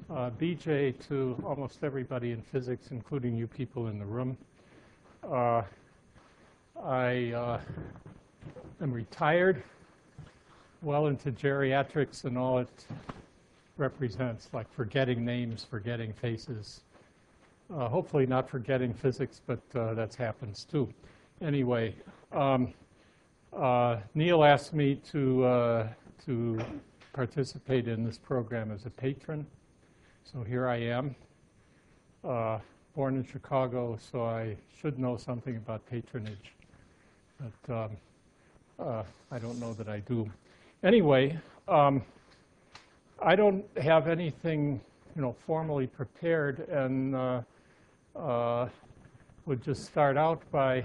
BJ to almost everybody in physics, including you people in the room. I am retired, well into geriatrics and all it represents, like forgetting names, forgetting faces. Hopefully not forgetting physics, but that happens too. Anyway, Neil asked me to participate in this program as a patron. So here I am, born in Chicago, so I should know something about patronage. But I don't know that I do. Anyway, I don't have anything, formally prepared, and would just start out by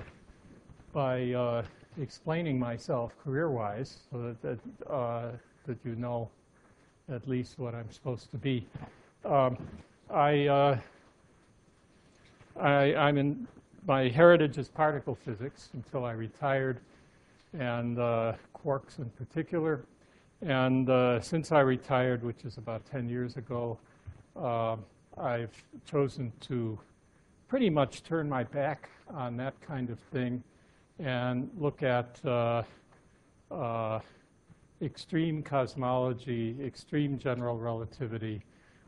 explaining myself career-wise, so that you know at least what I'm supposed to be. I'm in, my heritage is particle physics until I retired, and quarks in particular. And since I retired, which is about 10 years ago, I've chosen to pretty much turn my back on that kind of thing and look at extreme cosmology, extreme general relativity,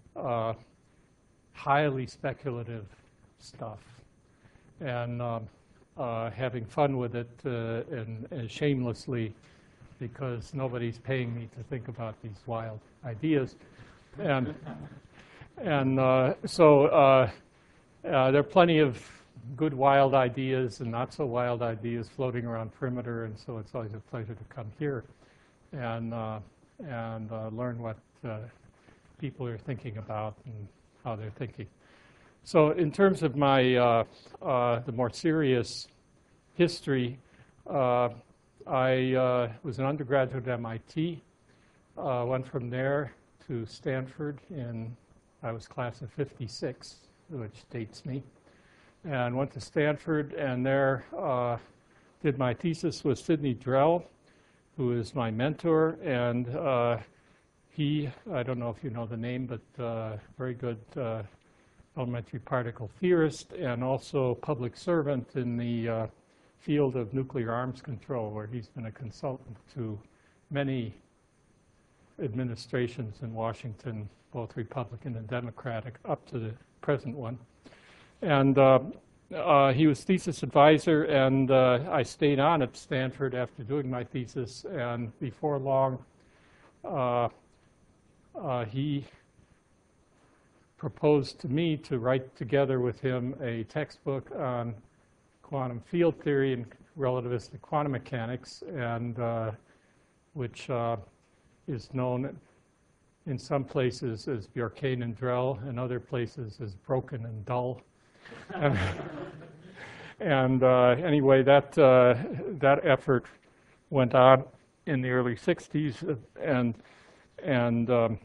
highly speculative stuff, and having fun with it and shamelessly, because nobody's paying me to think about these wild ideas. And so there are plenty of good wild ideas and not so wild ideas floating around Perimeter, and so it's always a pleasure to come here and learn what people are thinking about and how they're thinking. So in terms of my the more serious history, I was an undergraduate at MIT, went from there to Stanford I was class of 56, which dates me, and went to Stanford, and there did my thesis with Sidney Drell, who is my mentor, and he, I don't know if you know the name, but very good elementary particle theorist and also public servant in the field of nuclear arms control, where he's been a consultant to many administrations in Washington, both Republican and Democratic, up to the present one. And he was thesis advisor, and I stayed on at Stanford after doing my thesis, and before long, he proposed to me to write together with him a textbook on quantum field theory and relativistic quantum mechanics, and which is known in some places as Bjorkane and Drell, and other places as Broken and Dull. And anyway, that effort went on in the early 60s, and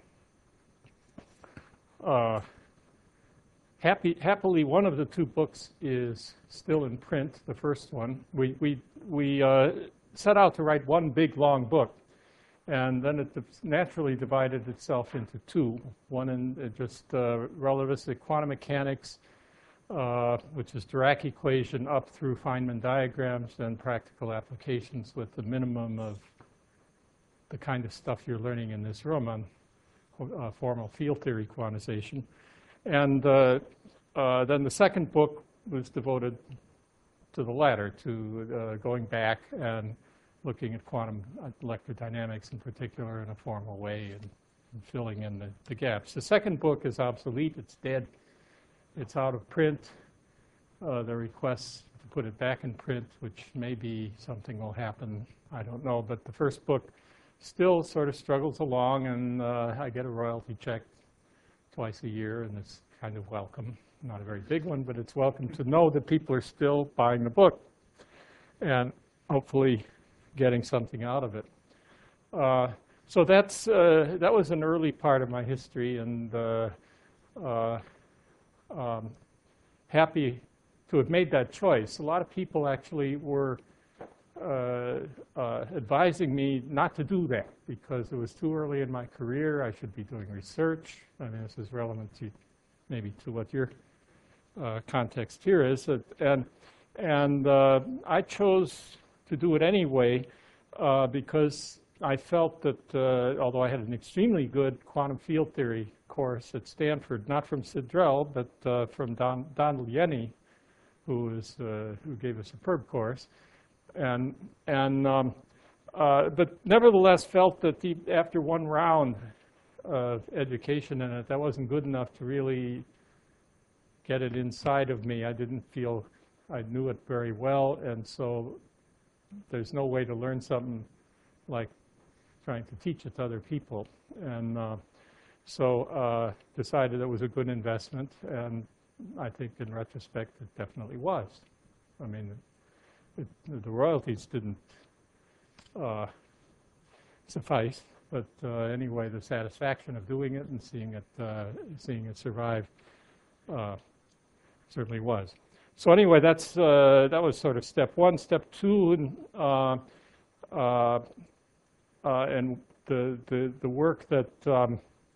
happily, one of the two books is still in print, the first one. We set out to write one big, long book, and then it naturally divided itself into two. One in just relativistic quantum mechanics, which is Dirac equation up through Feynman diagrams and practical applications with the minimum of the kind of stuff you're learning in this room on formal field theory quantization. And then the second book was devoted to the latter, to going back and looking at quantum electrodynamics in particular in a formal way and filling in the gaps. The second book is obsolete. It's dead. It's out of print. The requests to put it back in print, which maybe something will happen, I don't know. But the first book still sort of struggles along, and I get a royalty check twice a year, and it's kind of welcome. Not a very big one, but it's welcome to know that people are still buying the book and hopefully getting something out of it. So that was an early part of my history, and happy to have made that choice. A lot of people actually were advising me not to do that because it was too early in my career. I should be doing research. I mean, this is relevant to maybe to what your context here is. And I chose to do it anyway because I felt that although I had an extremely good quantum field theory course at Stanford, not from Sid Drell, but from Donald Yenny, who gave a superb course, but nevertheless felt that after one round of education in it, that wasn't good enough to really get it inside of me. I didn't feel I knew it very well, and so there's no way to learn something like trying to teach it to other people. And so decided it was a good investment, and I think in retrospect it definitely was. I mean, the royalties didn't suffice, but anyway, the satisfaction of doing it and seeing it survive certainly was. So anyway, that was sort of step one. Step two, and the work that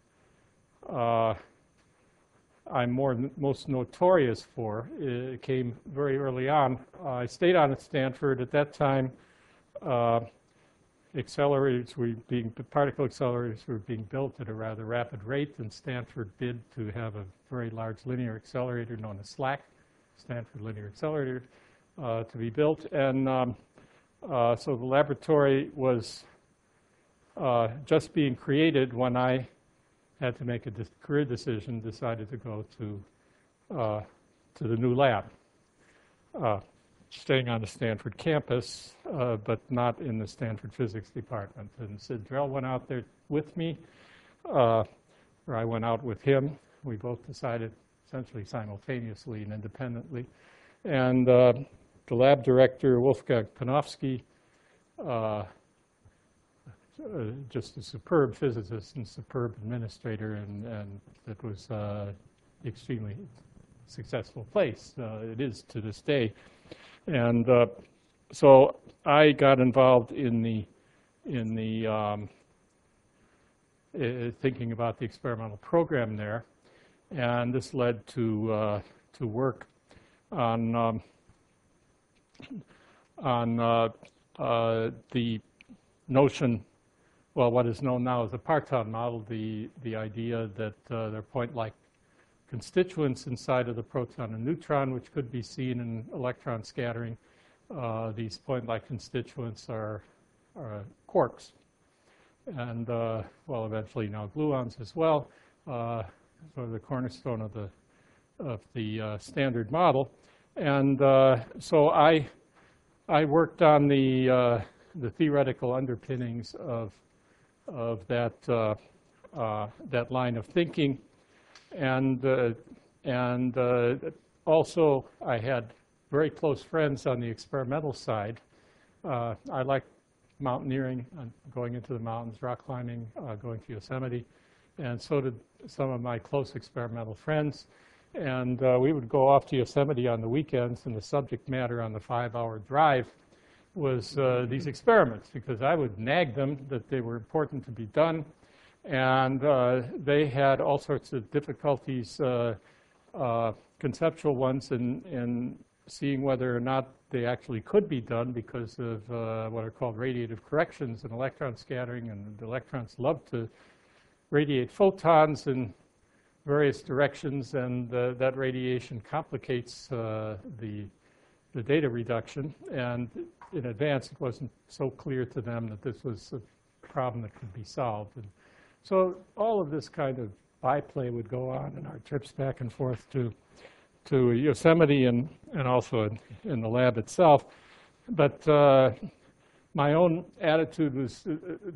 I'm most notorious for came very early on. I stayed on at Stanford. At that time, particle accelerators were being built at a rather rapid rate, and Stanford bid to have a very large linear accelerator known as SLAC, Stanford Linear Accelerator, to be built. And so the laboratory was just being created when I had to make a career decision, decided to go to the new lab, staying on the Stanford campus, but not in the Stanford physics department. And Sid Drell went out there with me, or I went out with him. We both decided essentially simultaneously and independently. And the lab director, Wolfgang Panofsky, just a superb physicist and superb administrator, and it was extremely successful place. It is to this day. And so I got involved in the thinking about the experimental program there, and this led to work on the notion, well, what is known now as the Parton model, the idea that there are point-like constituents inside of the proton and neutron, which could be seen in electron scattering. These point-like constituents are quarks, and well, eventually now gluons as well. Sort of the cornerstone of the standard model, and so I worked on the theoretical underpinnings of that line of thinking, and also I had very close friends on the experimental side. I liked mountaineering, going into the mountains, rock climbing, going to Yosemite, and so did some of my close experimental friends. And we would go off to Yosemite on the weekends, and the subject matter on the 5-hour drive was these experiments, because I would nag them that they were important to be done, and they had all sorts of difficulties, conceptual ones, in seeing whether or not they actually could be done because of what are called radiative corrections and electron scattering, and the electrons love to radiate photons in various directions, and that radiation complicates the data reduction. And in advance, it wasn't so clear to them that this was a problem that could be solved. And so all of this kind of byplay would go on in our trips back and forth to Yosemite and also in the lab itself. But my own attitude was,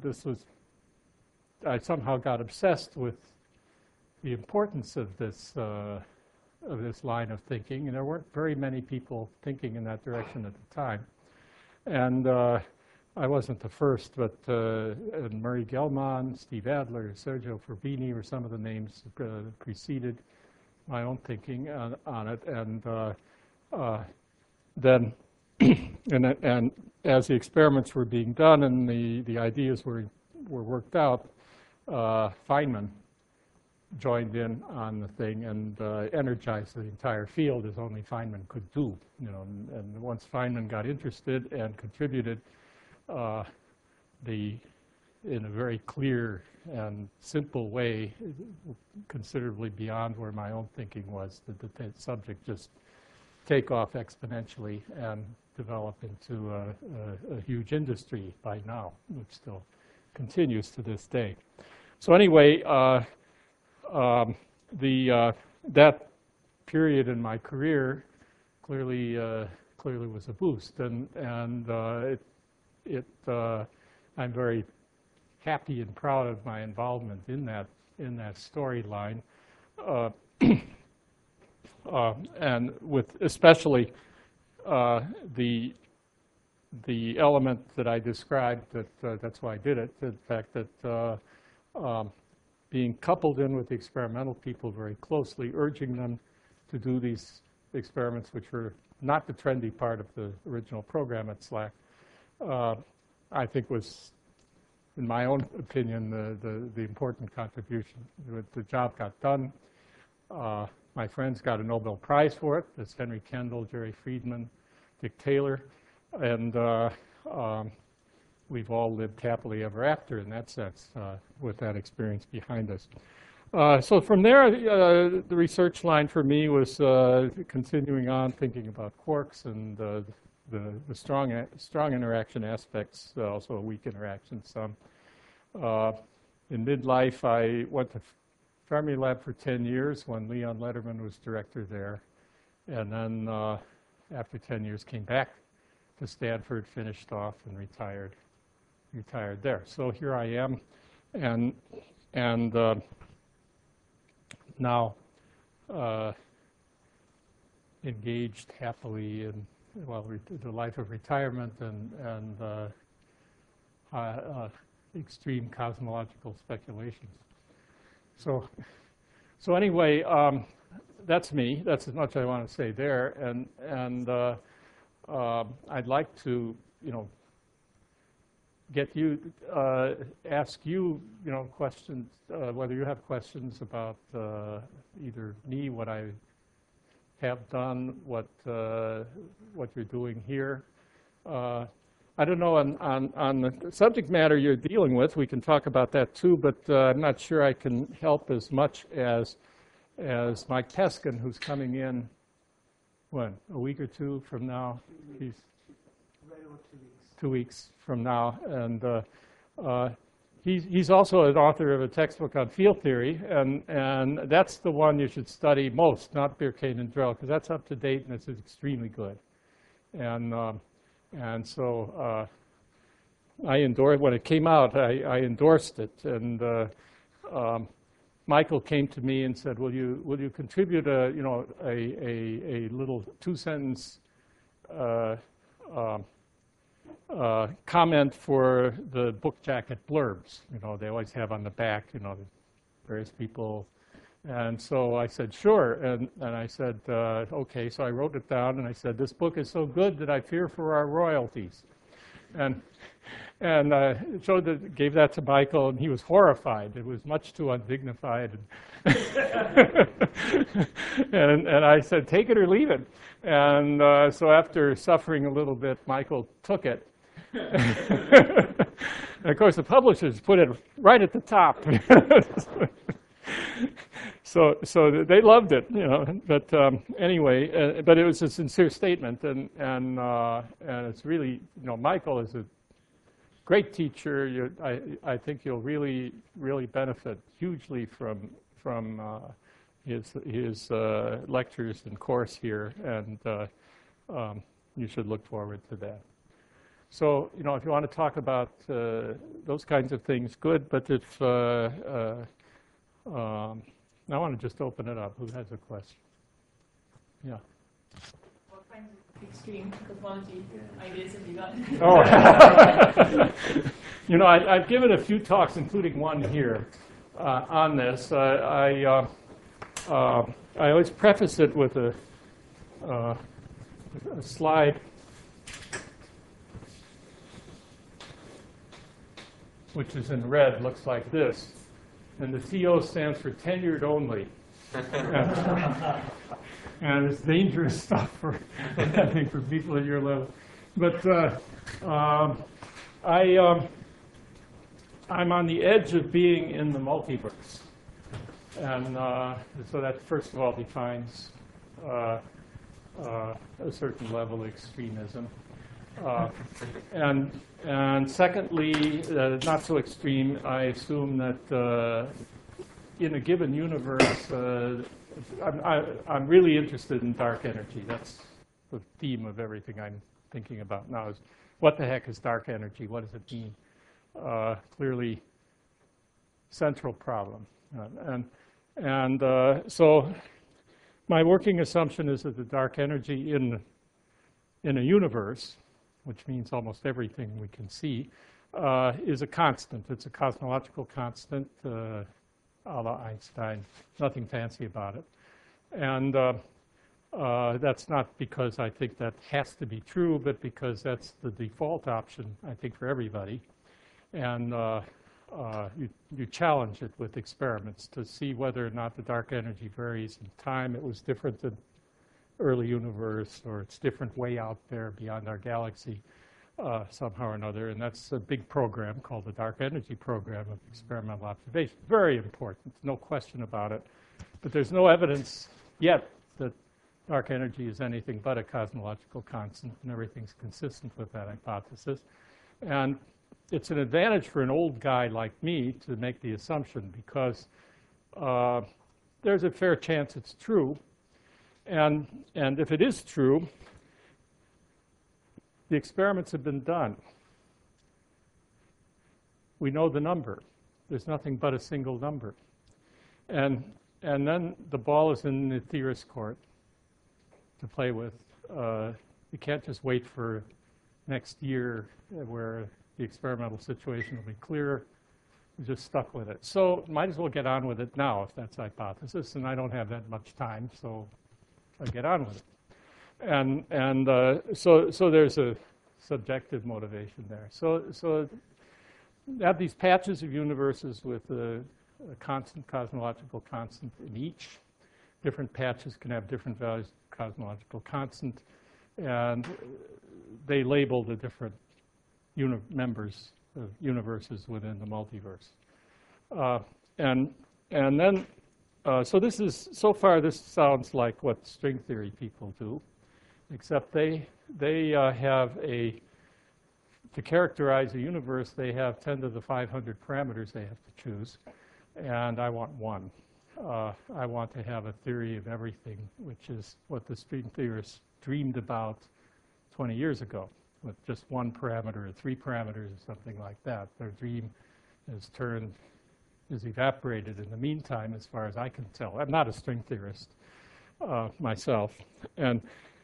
I somehow got obsessed with the importance of this line of thinking, and there weren't very many people thinking in that direction at the time. And I wasn't the first, but Murray Gell-Mann, Steve Adler, Sergio Forbini were some of the names that preceded my own thinking on it. And then, and as the experiments were being done and the ideas were worked out, Feynman joined in on the thing and energized the entire field as only Feynman could do. And once Feynman got interested and contributed, in a very clear and simple way, considerably beyond where my own thinking was, that the subject just take off exponentially and develop into a huge industry by now, which still continues to this day. So anyway, that period in my career clearly was a boost, and I'm very happy and proud of my involvement in that storyline, and with especially the element that I described. That's why I did it. The fact that being coupled in with the experimental people very closely, urging them to do these experiments, which were not the trendy part of the original program at SLAC, I think was, in my own opinion, the important contribution. The job got done. My friends got a Nobel Prize for it. That's Henry Kendall, Jerry Friedman, Dick Taylor, and we've all lived happily ever after in that sense with that experience behind us. So from there, the research line for me was continuing on thinking about quarks and the strong interaction aspects, also a weak interaction some. In midlife, I went to Fermilab for 10 years when Leon Lederman was director there. And then after 10 years, came back to Stanford, finished off, and retired there. So here I am, and now engaged happily in the life of retirement and extreme cosmological speculations. So anyway, that's me. That's as much I want to say there. And I'd like to, get you, ask you, questions, whether you have questions about either me, what I have done, what you're doing here. I don't know, on the subject matter you're dealing with, we can talk about that too, but I'm not sure I can help as much as Mike Peskin, who's coming in, when, a week or two from now? He's right over 2 weeks. 2 weeks from now, and he's also an author of a textbook on field theory, and that's the one you should study most, not Bierkane and Drell, because that's up to date and it's extremely good. And so I endorsed, when it came out, I endorsed it. And Michael came to me and said, "Will you contribute a little 2-sentence comment for the book jacket blurbs?" They always have on the back, various people. And so I said, sure. And I said, okay. So I wrote it down, and I said, "This book is so good that I fear for our royalties." And gave that to Michael, and he was horrified. It was much too undignified. And I said, "Take it or leave it." And so after suffering a little bit, Michael took it. And of course, the publishers put it right at the top. So they loved it, But anyway, but it was a sincere statement, and it's really, Michael is a great teacher. I think you'll really benefit hugely from his lectures and course here, and you should look forward to that. So if you want to talk about those kinds of things, good. But if I want to just open it up. Who has a question? Yeah. What kinds of extreme cosmology ideas have you got? Oh, I've given a few talks, including one here, on this. I always preface it with a slide which is in red, looks like this. And the TO stands for tenured only. And it's dangerous stuff for, I think, for people at your level. But I'm on the edge of being in the multiverse. And so that, first of all, defines a certain level of extremism. And secondly, not so extreme, I assume that in a given universe, I'm really interested in dark energy. That's the theme of everything I'm thinking about now is what the heck is dark energy? What does it mean? Clearly, central problem. So my working assumption is that the dark energy in a universe, which means almost everything we can see, is a constant. It's a cosmological constant, a la Einstein, nothing fancy about it. And that's not because I think that has to be true, but because that's the default option, I think, for everybody. And you challenge it with experiments to see whether or not the dark energy varies in time. It was different than early universe, or it's different way out there beyond our galaxy somehow or another. And that's a big program called the Dark Energy Program of Experimental Observation. Very important, no question about it. But there's no evidence yet that dark energy is anything but a cosmological constant, and everything's consistent with that hypothesis. And it's an advantage for an old guy like me to make the assumption, because there's a fair chance it's true. And if it is true, the experiments have been done. We know the number. There's nothing but a single number. And then the ball is in the theorist's court to play with. You can't just wait for next year where the experimental situation will be clearer. You're just stuck with it. So might as well get on with it now if that's the hypothesis. And I don't have that much time, so I get on with it. So there's a subjective motivation there. So you have these patches of universes with a constant, cosmological constant in each. Different patches can have different values of cosmological constant, and they label the different members of universes within the multiverse. So this is, so far this sounds like what string theory people do, except they have to characterize a universe, they have 10 to the 500 parameters they have to choose, and I want one. I want to have a theory of everything, which is what the string theorists dreamed about 20 years ago, with just one parameter or 3 parameters or something like that. Their dream is evaporated in the meantime, as far as I can tell. I'm not a string theorist myself. And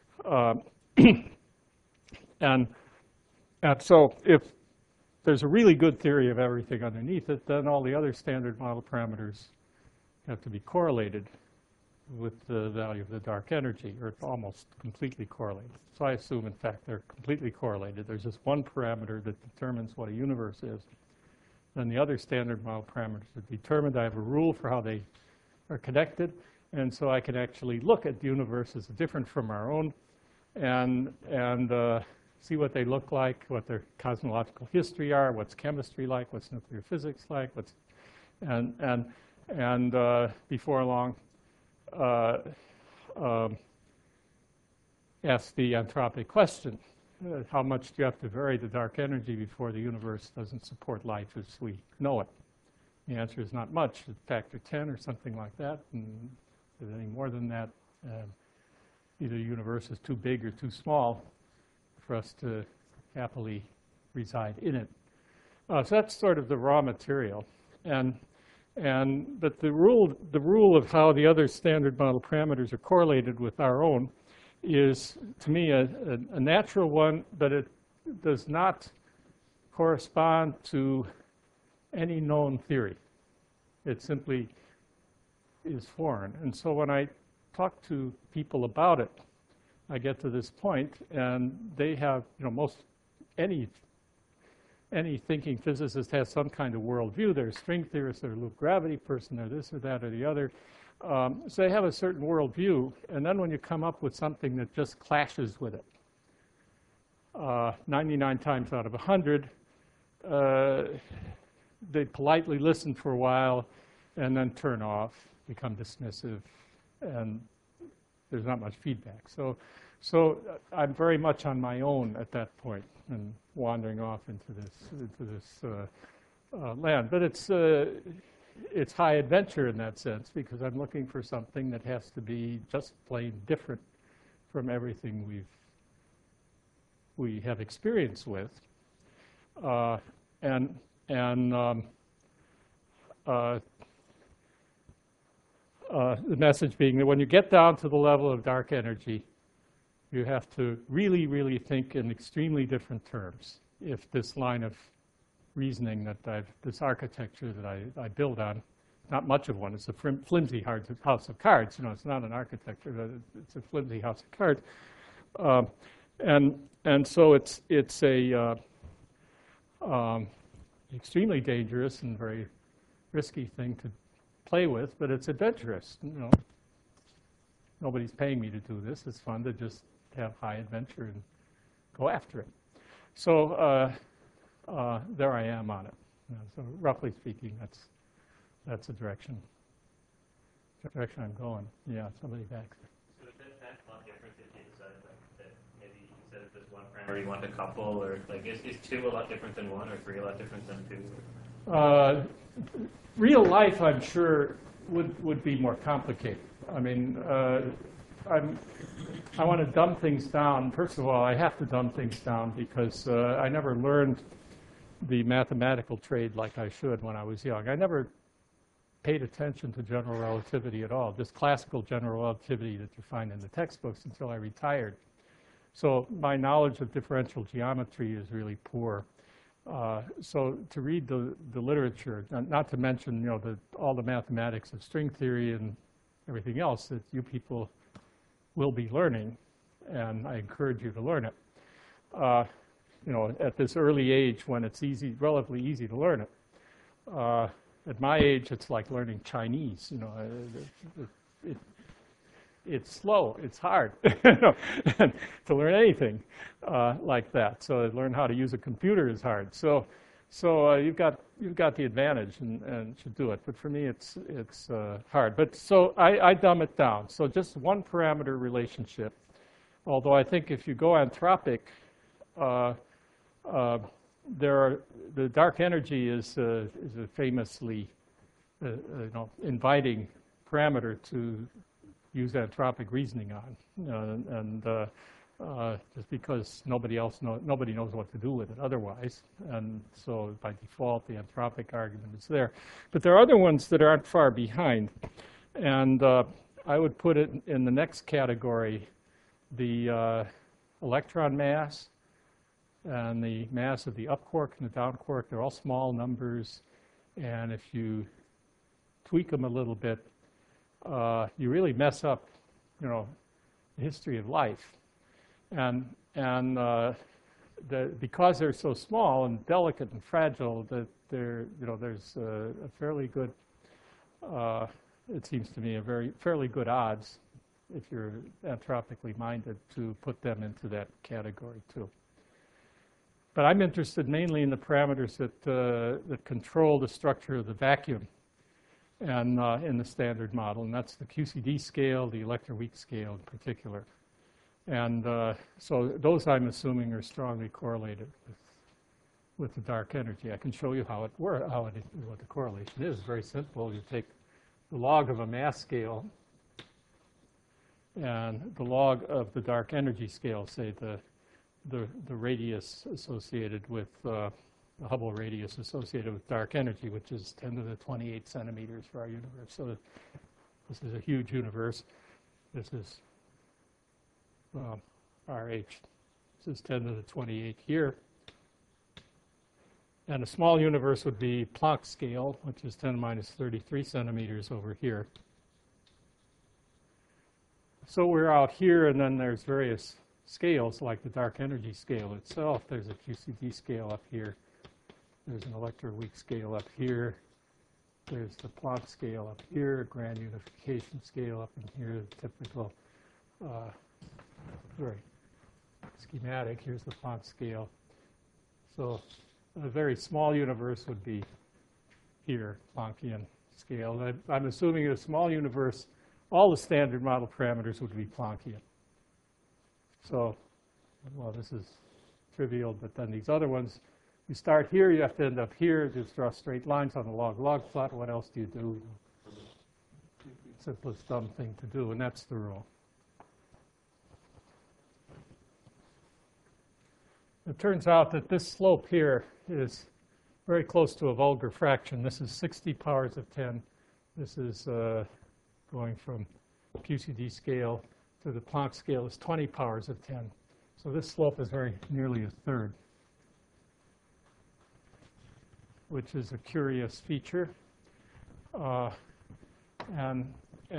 so if there's a really good theory of everything underneath it, then all the other standard model parameters have to be correlated with the value of the dark energy, or almost completely correlated. So I assume, in fact, they're completely correlated. There's just one parameter that determines what a universe is. Then the other standard model parameters are determined. I have a rule for how they are connected, and so I can actually look at the universe as different from our own and see what they look like, what their cosmological history are, what's chemistry like, what's nuclear physics like, and before long, ask the anthropic question. How much do you have to vary the dark energy before the universe doesn't support life as we know it? The answer is not much, a factor 10 or something like that. And if any more than that, either the universe is too big or too small for us to happily reside in it. So that's sort of the raw material. But the rule of how the other standard model parameters are correlated with our own is, to me, a natural one, but it does not correspond to any known theory. It simply is foreign. And so when I talk to people about it, I get to this point, and they have, any any thinking physicist has some kind of worldview. They're a string theorist, they're a loop gravity person, they're this or that or the other. So they have a certain worldview, and then when you come up with something that just clashes with it, 99 times out of 100, they politely listen for a while and then turn off, become dismissive, and there's not much feedback. So I'm very much on my own at that point and wandering off into this land. But it's high adventure in that sense, because I'm looking for something that has to be just plain different from everything we have experience with. The message being that when you get down to the level of dark energy, you have to really, really think in extremely different terms. If this line of reasoning that this architecture that I build on, not much of one, it's a flimsy house of cards. It's not an architecture, but it's a flimsy house of cards. And so it's a extremely dangerous and very risky thing to play with, but it's adventurous. Nobody's paying me to do this. It's fun to just have high adventure and go after it. So there I am on it. So roughly speaking, that's the direction I'm going. Yeah, somebody back there. So that's a lot different if you decide that maybe instead of just one parameter you want a couple, or is 2 a lot different than 1, or 3 a lot different than 2? Real life, I'm sure, would be more complicated. I mean, I want to dumb things down. First of all, I have to dumb things down because I never learned the mathematical trade like I should when I was young. I never paid attention to general relativity at all, just classical general relativity that you find in the textbooks until I retired. So my knowledge of differential geometry is really poor. So to read the literature, not to mention all the mathematics of string theory and everything else that you people will be learning, and I encourage you to learn it. At this early age when it's relatively easy to learn it. At my age, it's like learning Chinese. It's slow. It's hard to learn anything like that. So to learn how to use a computer is hard. So you've got the advantage and should do it. But for me, it's hard. But so I dumb it down. So just one parameter relationship. Although I think if you go anthropic, the dark energy is a famously inviting parameter to use anthropic reasoning on, just because nobody knows what to do with it otherwise, and so by default the anthropic argument is there. But there are other ones that aren't far behind, and I would put it in the next category: the electron mass and the mass of the up quark and the down quark. They're all small numbers, and if you tweak them a little bit, you really mess up, the history of life. And because they're so small and delicate and fragile, that there's a fairly good, it seems to me, fairly good odds, if you're anthropically minded, to put them into that category too. But I'm interested mainly in the parameters that control the structure of the vacuum and in the standard model, and that's the QCD scale, the electroweak scale in particular. And so those, I'm assuming, are strongly correlated with the dark energy. I can show you how what the correlation is. Very simple. You take the log of a mass scale and the log of the dark energy scale, say the radius associated with the Hubble radius associated with dark energy, which is 10 to the 28 centimeters for our universe. So this is a huge universe. This is RH. This is 10 to the 28 here. And a small universe would be Planck scale, which is 10 to minus 33 centimeters over here. So we're out here, and then there's various scales, like the dark energy scale itself. There's a QCD scale up here. There's an electroweak scale up here. There's the Planck scale up here, grand unification scale up in here, the typical, very schematic. Here's the Planck scale. So a very small universe would be here, Planckian scale. I'm assuming in a small universe, all the standard model parameters would be Planckian. So, well, this is trivial, but then these other ones, you start here, you have to end up here, just draw straight lines on the log-log plot. What else do you do? Simplest dumb thing to do, and that's the rule. It turns out that this slope here is very close to a vulgar fraction. This is 60 powers of 10. This is going from QCD scale to the Planck scale is 20 powers of 10. So this slope is very nearly a third, which is a curious feature. And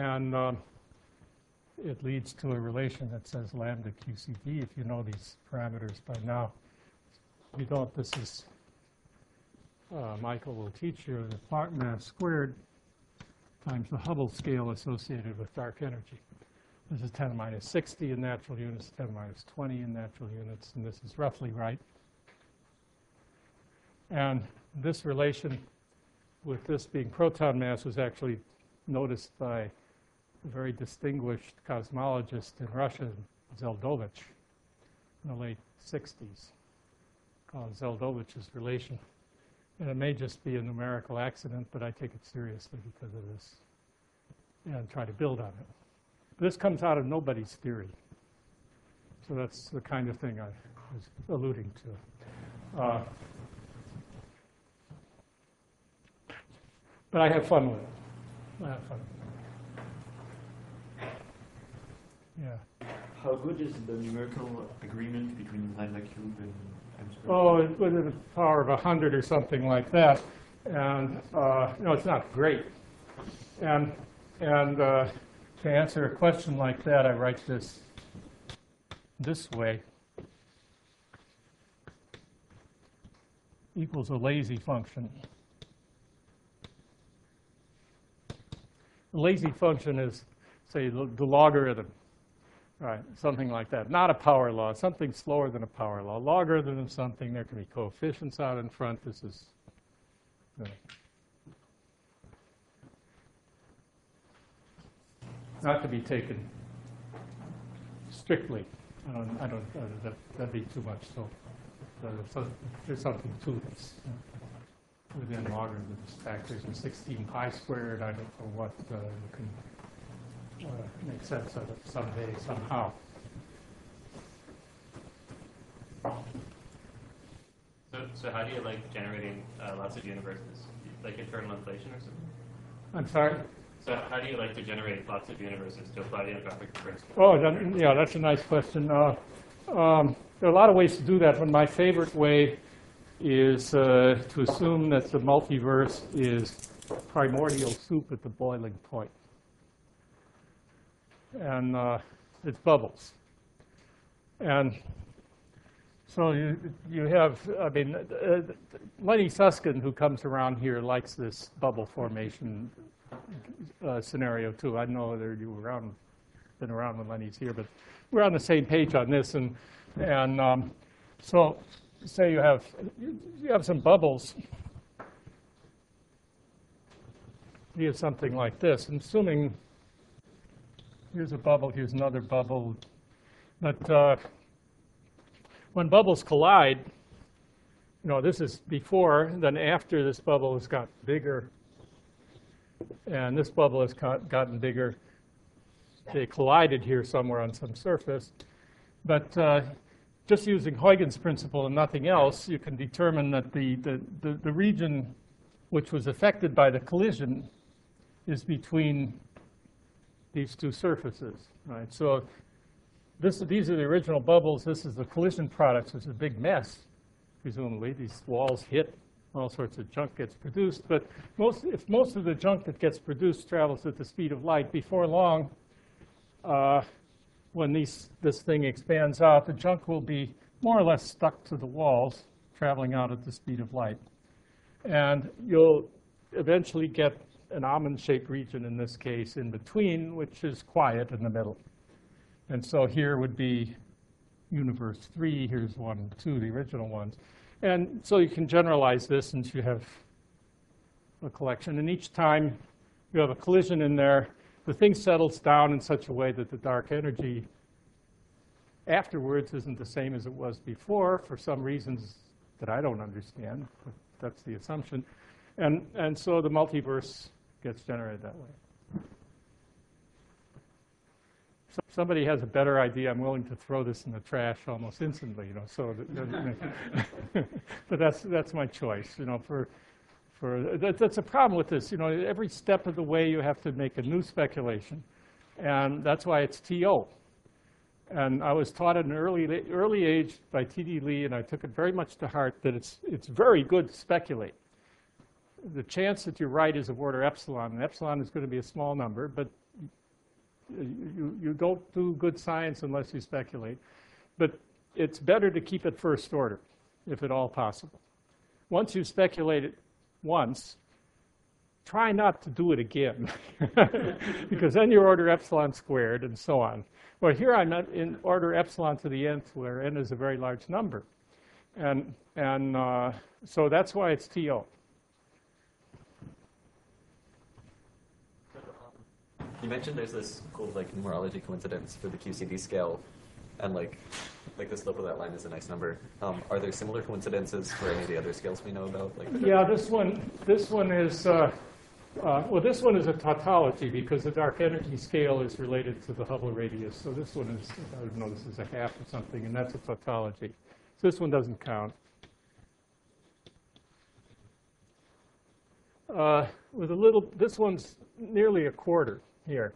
it leads to a relation that says lambda QCD. If you know these parameters by now, if you don't, this is, Michael will teach you, the Planck mass squared times the Hubble scale associated with dark energy. This is 10 minus 60 in natural units, 10 minus 20 in natural units, and this is roughly right. And this relation with this being proton mass was actually noticed by a very distinguished cosmologist in Russia, Zeldovich, in the late 60s, called Zeldovich's relation. And it may just be a numerical accident, but I take it seriously because of this and try to build on it. This comes out of nobody's theory. So that's the kind of thing I was alluding to. But I have fun with it. I have fun. Yeah. How good is the numerical agreement between lambda cube and m squared? Oh, it's within the power of 100 or something like that. And, no, it's not great. And to answer a question like that, I write this way. Equals a lazy function. A lazy function is, say, the logarithm, right? Something like that. Not a power law, something slower than a power law. Logarithm of something, there can be coefficients out in front. This is not to be taken strictly. That'd be too much. So there's something to this. Within logarithms, factors of 16 pi squared. I don't know what you can make sense of it someday, somehow. So how do you like generating lots of universes? Like internal inflation or something? I'm sorry? So how do you like to generate lots of universes to apply the anthropic principle? Oh, yeah, that's a nice question. There are a lot of ways to do that, but my favorite way is to assume that the multiverse is primordial soup at the boiling point. And it's bubbles. And so you have, I mean, Lenny Susskind, who comes around here, likes this bubble formation scenario too. I know whether you were been around when Lenny's here, but we're on the same page on this. And so say you have some bubbles. You have something like this. And assuming here's a bubble, here's another bubble. But when bubbles collide, you know, this is before, then after this bubble has got bigger, and this bubble has gotten bigger. They collided here somewhere on some surface. But just using Huygens principle and nothing else, you can determine that the region which was affected by the collision is between these two surfaces, right? So these are the original bubbles. This is the collision products. It's a big mess, presumably. These walls hit, all sorts of junk gets produced. But if most of the junk that gets produced travels at the speed of light, before long, when this thing expands out, the junk will be more or less stuck to the walls, traveling out at the speed of light. And you'll eventually get an almond-shaped region in this case in between, which is quiet in the middle. And so here would be universe 3, here's 1 and 2, the original ones. And so you can generalize this since you have a collection. And each time you have a collision in there, the thing settles down in such a way that the dark energy afterwards isn't the same as it was before for some reasons that I don't understand, but that's the assumption. And so the multiverse gets generated that way. So if somebody has a better idea, I'm willing to throw this in the trash almost instantly, so but that's my choice, that's a problem with this, every step of the way you have to make a new speculation, and that's why it's TO. And I was taught at an early age by T.D. Lee, and I took it very much to heart, that it's very good to speculate. The chance that you're right is of order epsilon, and epsilon is going to be a small number, but you don't do good science unless you speculate. But it's better to keep it first order, if at all possible. Once you've speculated once, try not to do it again, because then you're order epsilon squared and so on. Well, here I'm in order epsilon to the nth, where n is a very large number. And so that's why it's TO. You mentioned there's this cool numerology coincidence for the QCD scale, and like the slope of that line is a nice number. Are there similar coincidences for any of the other scales we know about? Yeah, this one is this one is a tautology because the dark energy scale is related to the Hubble radius. So this one is, I don't know, this is a half or something, and that's a tautology. So this one doesn't count. With a little, this one's nearly a quarter here.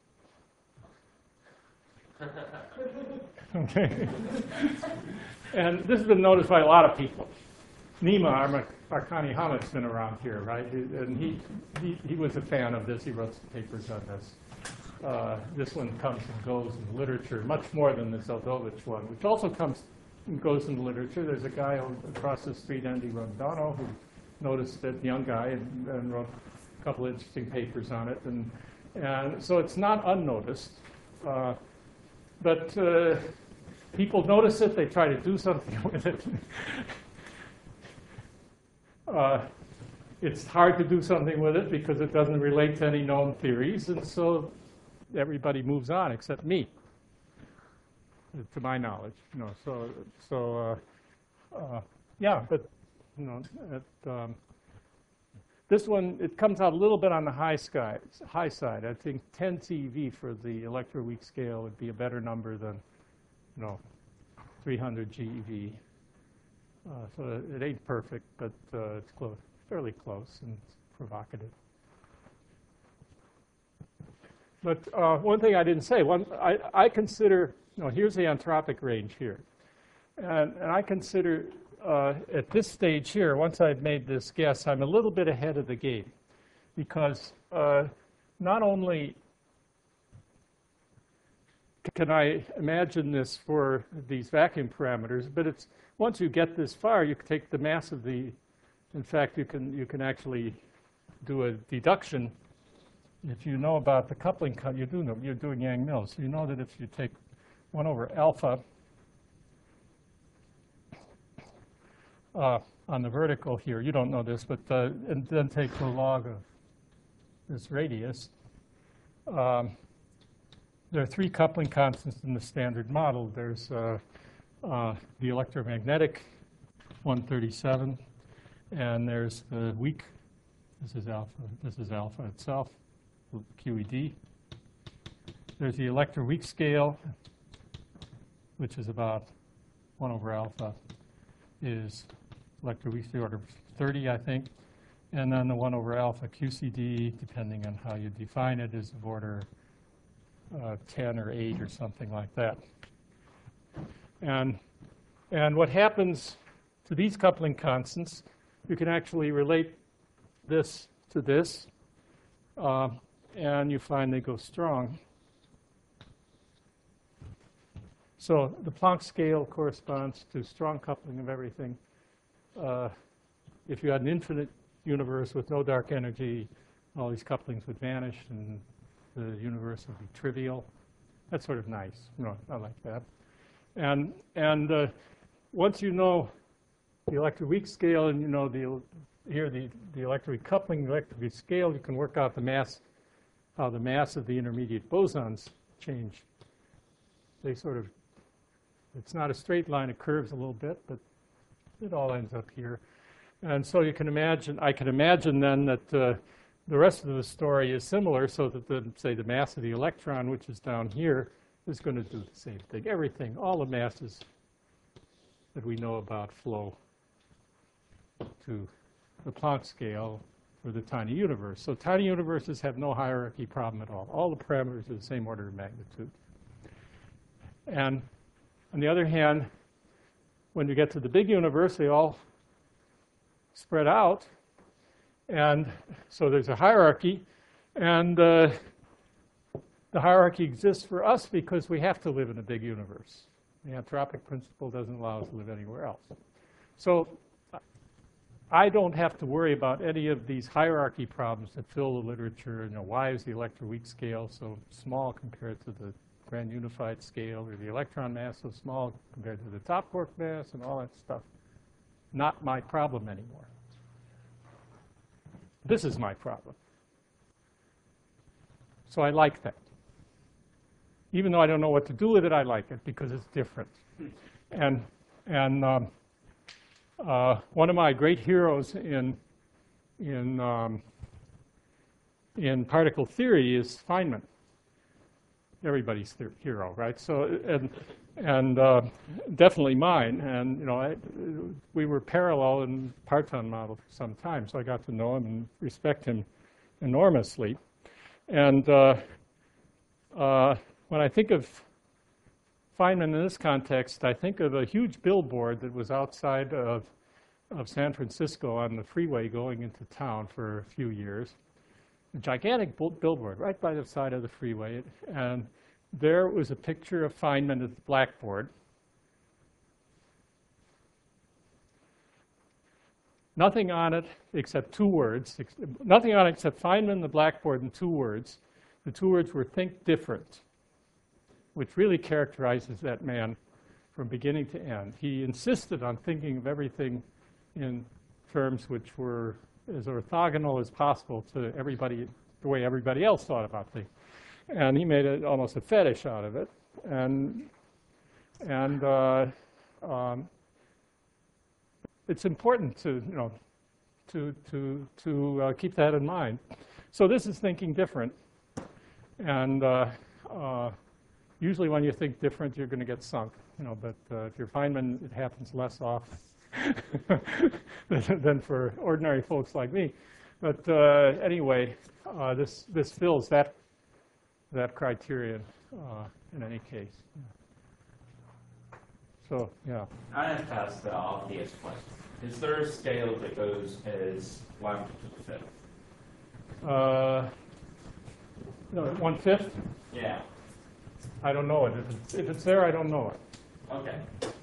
Okay. And this has been noticed by a lot of people. Nima Arkani Hamid's been around here, right? And he was a fan of this. He wrote some papers on this. This one comes and goes in the literature much more than the Zeldovich one, which also comes and goes in the literature. There's a guy across the street, Andy Rondano, who noticed that, young guy, and wrote a couple of interesting papers on it. And so it's not unnoticed. But people notice it, they try to do something with it. It's hard to do something with it because it doesn't relate to any known theories, and so everybody moves on except me, to my knowledge. Yeah, but this one, it comes out a little bit on the high side. I think 10 TeV for the electroweak scale would be a better number than 300 GeV. So it ain't perfect, but it's close, fairly close, and it's provocative. But one thing I didn't say, I consider, here's the anthropic range here. And I consider at this stage here, once I've made this guess, I'm a little bit ahead of the game. Because not only can I imagine this for these vacuum parameters, but it's once you get this far, you can take the mass of the, in fact, you can actually do a deduction. If you know about the coupling, you're doing Yang-Mills. So you know that if you take 1 over alpha on the vertical here, you don't know this, but and then take the log of this radius. There are 3 coupling constants in the standard model. There's the electromagnetic, 137, and there's the weak. This is alpha itself, QED. There's the electroweak scale, which is about 1 over alpha, is electroweak the order of 30, I think. And then the 1 over alpha QCD, depending on how you define it, is of order 10 or 8 or something like that. And what happens to these coupling constants, you can actually relate this to this, and you find they go strong. So the Planck scale corresponds to strong coupling of everything. If you had an infinite universe with no dark energy, all these couplings would vanish and the universe would be trivial. That's sort of nice. No, I like that. And once you know the electroweak scale and you know the electroweak coupling, the electroweak scale, you can work out the mass, how the mass of the intermediate bosons change. They sort of, it's not a straight line, it curves a little bit, but it all ends up here. And so you can imagine, I can imagine then that the rest of the story is similar, so that say the mass of the electron, which is down here, is going to do the same thing. Everything, all the masses that we know about flow to the Planck scale for the tiny universe. So tiny universes have no hierarchy problem at all. All the parameters are the same order of magnitude. And on the other hand, when you get to the big universe, they all spread out. And so there's a hierarchy. And the hierarchy exists for us because we have to live in a big universe. The anthropic principle doesn't allow us to live anywhere else. So I don't have to worry about any of these hierarchy problems that fill the literature. You know, why is the electroweak scale so small compared to the grand unified scale, or the electron mass so small compared to the top quark mass, and all that stuff? Not my problem anymore. This is my problem. So I like that. Even though I don't know what to do with it, I like it because it's different. And one of my great heroes in particle theory is Feynman. Everybody's hero, right? So and definitely mine. And you know, we were parallel in parton model for some time, so I got to know him and respect him enormously. And when I think of Feynman in this context, I think of a huge billboard that was outside of San Francisco on the freeway going into town for a few years. A gigantic billboard right by the side of the freeway. And there was a picture of Feynman at the blackboard. Nothing on it except two words. Nothing on it except Feynman, the blackboard, and two words. The two words were "think different," which really characterizes that man from beginning to end. He insisted on thinking of everything in terms which were as orthogonal as possible to everybody, the way everybody else thought about things. And he made it almost a fetish out of it. And it's important to, you know, to keep that in mind. So this is thinking different. And usually when you think different, you're going to get sunk. You know, but if you're Feynman, it happens less often than for ordinary folks like me. But anyway, this fills that criterion in any case. So, yeah. I have to ask the obvious question. Is there a scale that goes as 1 to the 5th? No, 1/5? Yeah. I don't know it. If it's there, I don't know it. Okay.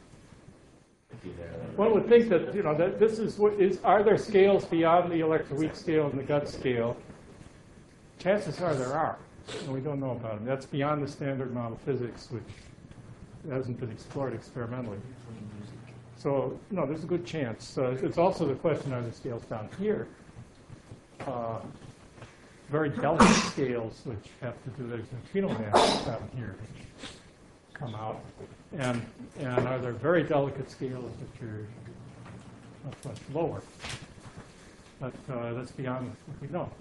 One would think that, you know, that this is are there scales beyond the electroweak scale and the gut scale? Chances are there are, and we don't know about them. That's beyond the standard model physics, which hasn't been explored experimentally. So, no, there's a good chance. It's also the question, are the scales down here? Very delicate scales, which have to do with neutrino masses down here, come out. And are there very delicate scales which are much lower? But that's beyond what we know.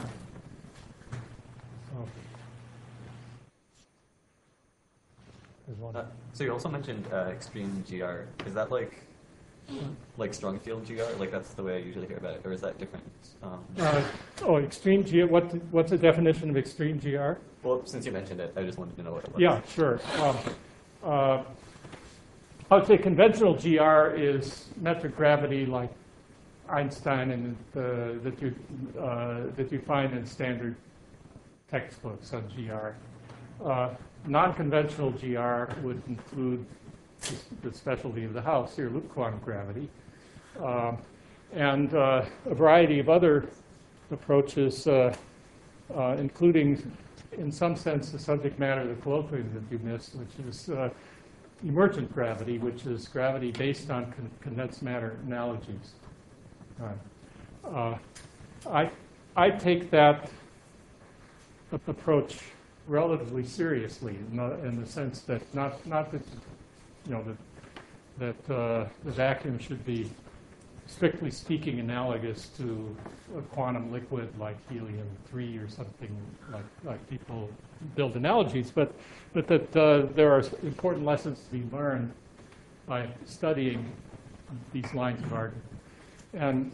So you also mentioned extreme GR. Is that like strong field GR? Like that's the way I usually hear about it, or is that different? Extreme GR. What's the definition of extreme GR? Well, since you mentioned it, I just wanted to know what it was. Yeah, sure. I would say conventional GR is metric gravity, like Einstein, and that you find in standard textbooks on GR. Non-conventional GR would include the specialty of the house here, loop quantum gravity. and a variety of other approaches, including, in some sense, the subject matter of the colloquium that you missed, which is emergent gravity, which is gravity based on condensed matter analogies. I take that approach relatively seriously, in the sense that not that that the vacuum should be, strictly speaking, analogous to a quantum liquid like helium-3 or something like people build analogies, but that there are important lessons to be learned by studying these lines of argument.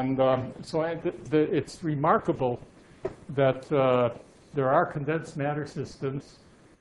It's remarkable that there are condensed matter systems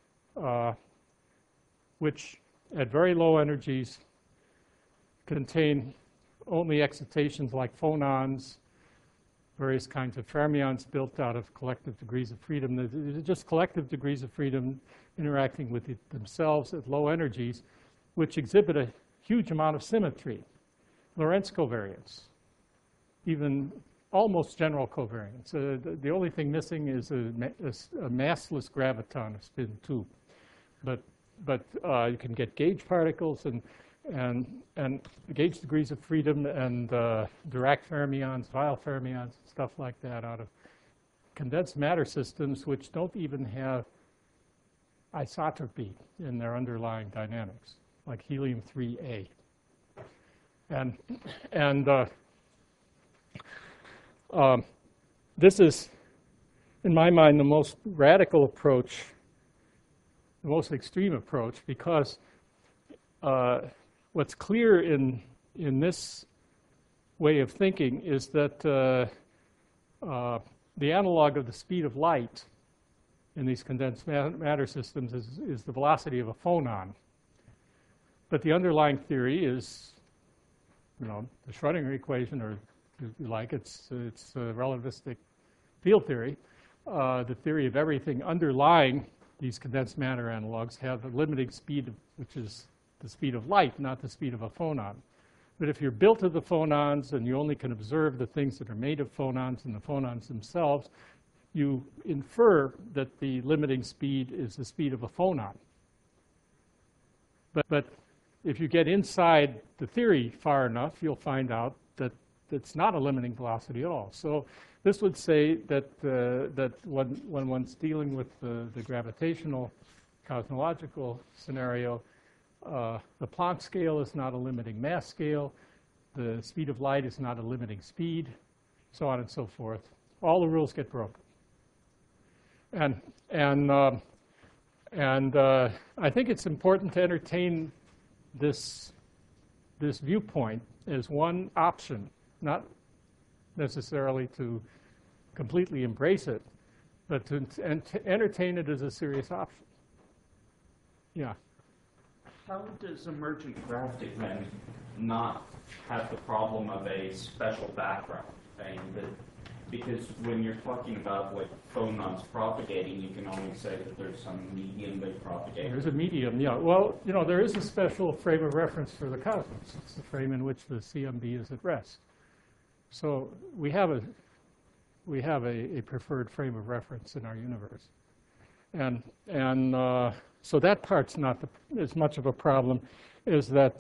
which, at very low energies, contain only excitations like phonons, various kinds of fermions built out of collective degrees of freedom. They're just collective degrees of freedom interacting with themselves at low energies, which exhibit a huge amount of symmetry, Lorentz covariance, even almost general covariance. The only thing missing is a massless graviton, a spin 2. But you can get gauge particles and gauge degrees of freedom and Dirac fermions, Weyl fermions, stuff like that out of condensed matter systems which don't even have isotropy in their underlying dynamics, like helium-3A. This is, in my mind, the most radical approach, the most extreme approach, because what's clear in this way of thinking is that the analog of the speed of light in these condensed matter systems is the velocity of a phonon. But the underlying theory is, the Schrödinger equation, or if you like, it's relativistic field theory. The theory of everything underlying these condensed matter analogs have a limiting speed, which is the speed of light, not the speed of a phonon. But if you're built of the phonons and you only can observe the things that are made of phonons and the phonons themselves, you infer that the limiting speed is the speed of a phonon. But if you get inside the theory far enough, you'll find out that it's not a limiting velocity at all. So this would say that when one's dealing with the gravitational cosmological scenario, the Planck scale is not a limiting mass scale, the speed of light is not a limiting speed, so on and so forth. All the rules get broken. And I think it's important to entertain this viewpoint as one option, not necessarily to completely embrace it, but to entertain it as a serious option. Yeah. How does emergent gravity then not have the problem of a special background thing? Because when you're talking about like phonons propagating, you can only say that there's some medium they propagate. There's a medium, yeah. Well, there is a special frame of reference for the cosmos. It's the frame in which the CMB is at rest. So we have a preferred frame of reference in our universe, and so that part's not as much of a problem as that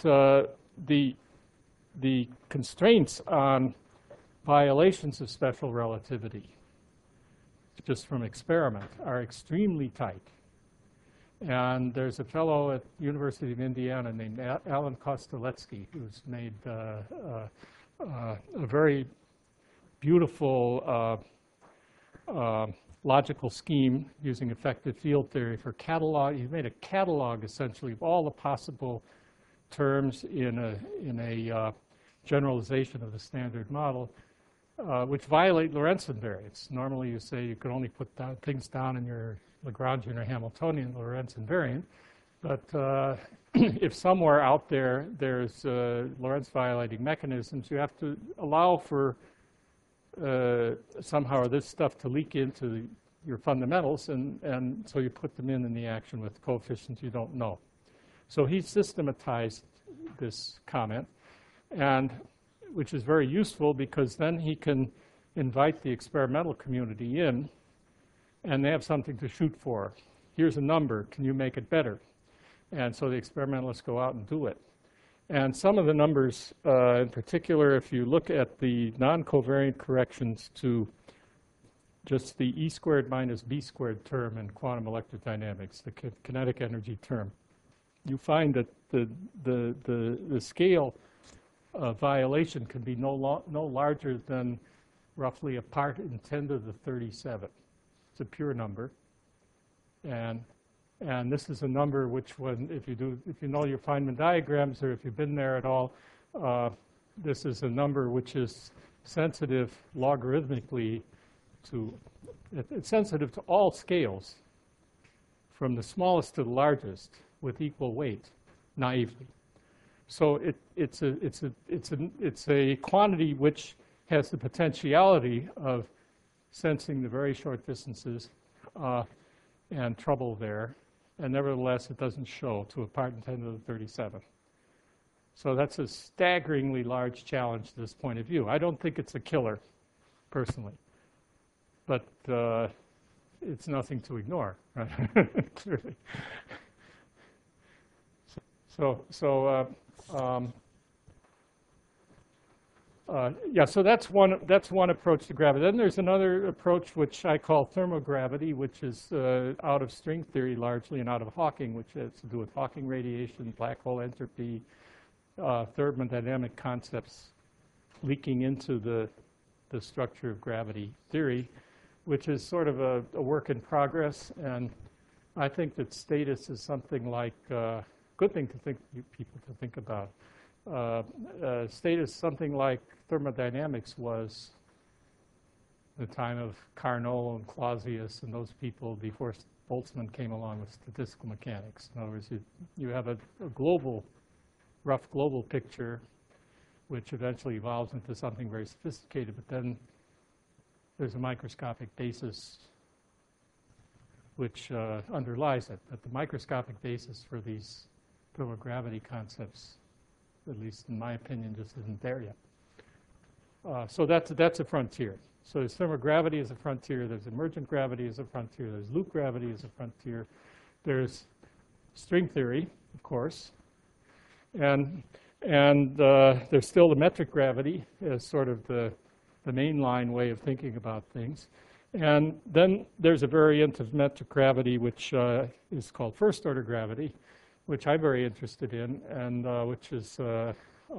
the constraints on violations of special relativity, just from experiment, are extremely tight. And there's a fellow at the University of Indiana named Alan Kostoletsky who's made a very beautiful logical scheme using effective field theory for catalog. He's made a catalog, essentially, of all the possible terms in a generalization of the standard model, which violate Lorentz invariance. Normally, you say you can only put things down in your Lagrangian or Hamiltonian Lorentz invariant, but if somewhere out there there's Lorentz violating mechanisms, you have to allow for somehow this stuff to leak into your fundamentals, and so you put them in the action with coefficients you don't know. So he systematized this comment, and which is very useful because then he can invite the experimental community in, and they have something to shoot for. Here's a number, can you make it better? And so the experimentalists go out and do it. And some of the numbers, in particular, if you look at the non-covariant corrections to just the E squared minus B squared term in quantum electrodynamics, the kinetic energy term, you find that the scale of violation can be no larger than roughly a part in 10 to the 37. It's a pure number. And this is a number which, if you know your Feynman diagrams, or if you've been there at all, this is a number which is sensitive logarithmically to, it's sensitive to all scales, from the smallest to the largest, with equal weight, naively. So it's a quantity which has the potentiality of sensing the very short distances and trouble there, and nevertheless it doesn't show to a part in 10 to the 37. So that's a staggeringly large challenge to this point of view. I don't think it's a killer, personally, but it's nothing to ignore, right? Clearly. So that's one approach to gravity. Then there's another approach which I call thermogravity, which is out of string theory largely and out of Hawking, which has to do with Hawking radiation, black hole entropy, thermodynamic concepts leaking into the structure of gravity theory, which is sort of a work in progress. And I think that status is something like good thing to think, people to think about. Status something like thermodynamics was the time of Carnot and Clausius and those people before Boltzmann came along with statistical mechanics. In other words, you have a rough global picture, which eventually evolves into something very sophisticated, but then there's a microscopic basis which underlies it. But the microscopic basis for these thermogravity concepts, at least in my opinion, just isn't there yet. So that's a frontier. So there's thermogravity as a frontier, there's emergent gravity as a frontier, there's loop gravity as a frontier, there's string theory, of course, and there's still the metric gravity as sort of the mainline way of thinking about things. And then there's a variant of metric gravity which is called first order gravity, which I'm very interested in, and which is the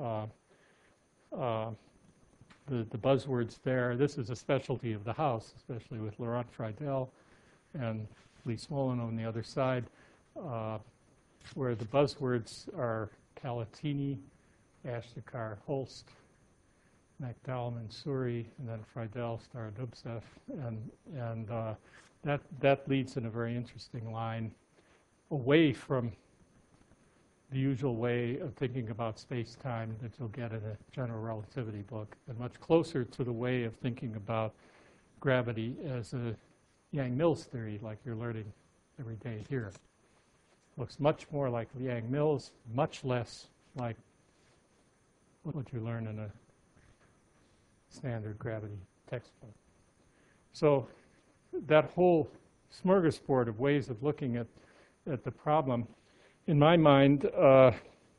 buzzwords there. This is a specialty of the house, especially with Laurent Friedel and Lee Smolin on the other side, where the buzzwords are Calatini, Ashtekar, Holst, McDowell, Mansouri, and then Friedel, Starodubtsev, and that leads in a very interesting line away from the usual way of thinking about space-time that you'll get in a general relativity book, and much closer to the way of thinking about gravity as a Yang-Mills theory, like you're learning every day here. Looks much more like Yang-Mills, much less like what you learn in a standard gravity textbook. So that whole smorgasbord of ways of looking at the problem, in my mind, are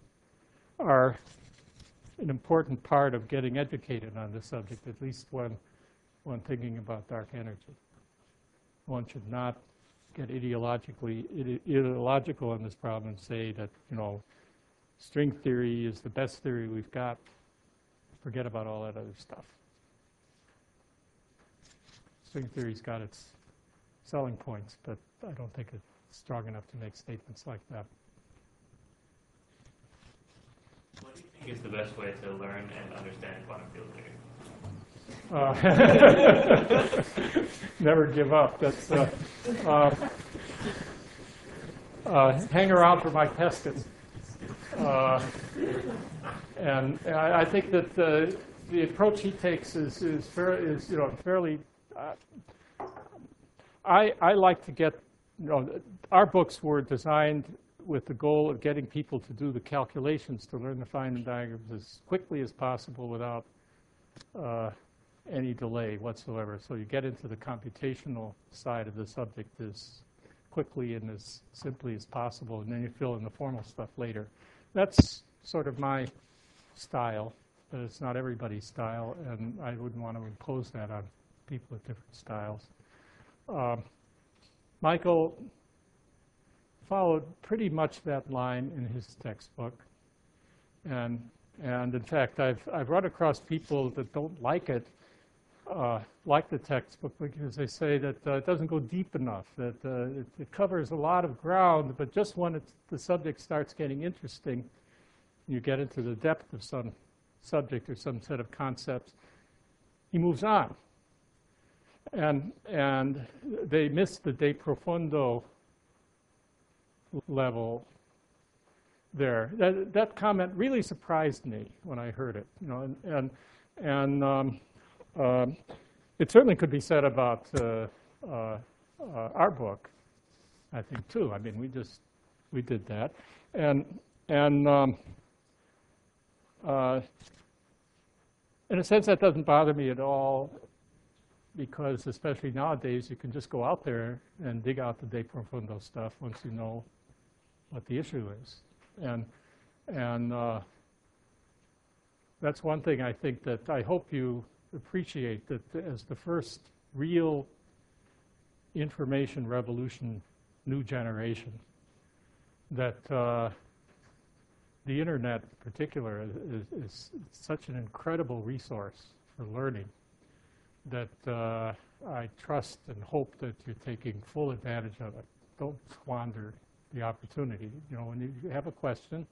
an important part of getting educated on this subject, at least when thinking about dark energy. One should not get ideological on this problem and say that, string theory is the best theory we've got. Forget about all that other stuff. String theory's got its selling points, but I don't think it's strong enough to make statements like that. What do you think is the best way to learn and understand quantum field theory? Never give up. That's hang around for my testing. And I think that the approach he takes is fairly. I like to get. Our books were designed with the goal of getting people to do the calculations to learn the Feynman diagrams as quickly as possible without any delay whatsoever. So you get into the computational side of the subject as quickly and as simply as possible, and then you fill in the formal stuff later. That's sort of my style, but it's not everybody's style, and I wouldn't want to impose that on people with different styles. Michael followed pretty much that line in his textbook, and in fact, I've run across people that don't like it, like the textbook, because they say that it doesn't go deep enough, that it covers a lot of ground, but just when the subject starts getting interesting, you get into the depth of some subject or some set of concepts, he moves on. And they miss the de profundo level there. That comment really surprised me when I heard it. It certainly could be said about our book, I think, too. I mean, we did that, and in a sense, that doesn't bother me at all, because especially nowadays, you can just go out there and dig out the de profundo stuff once you know what the issue is. And that's one thing I think that I hope you appreciate, that as the first real information revolution, new generation, that the internet in particular is such an incredible resource for learning, that I trust and hope that you're taking full advantage of it. Don't squander the opportunity. You know, when you have a question,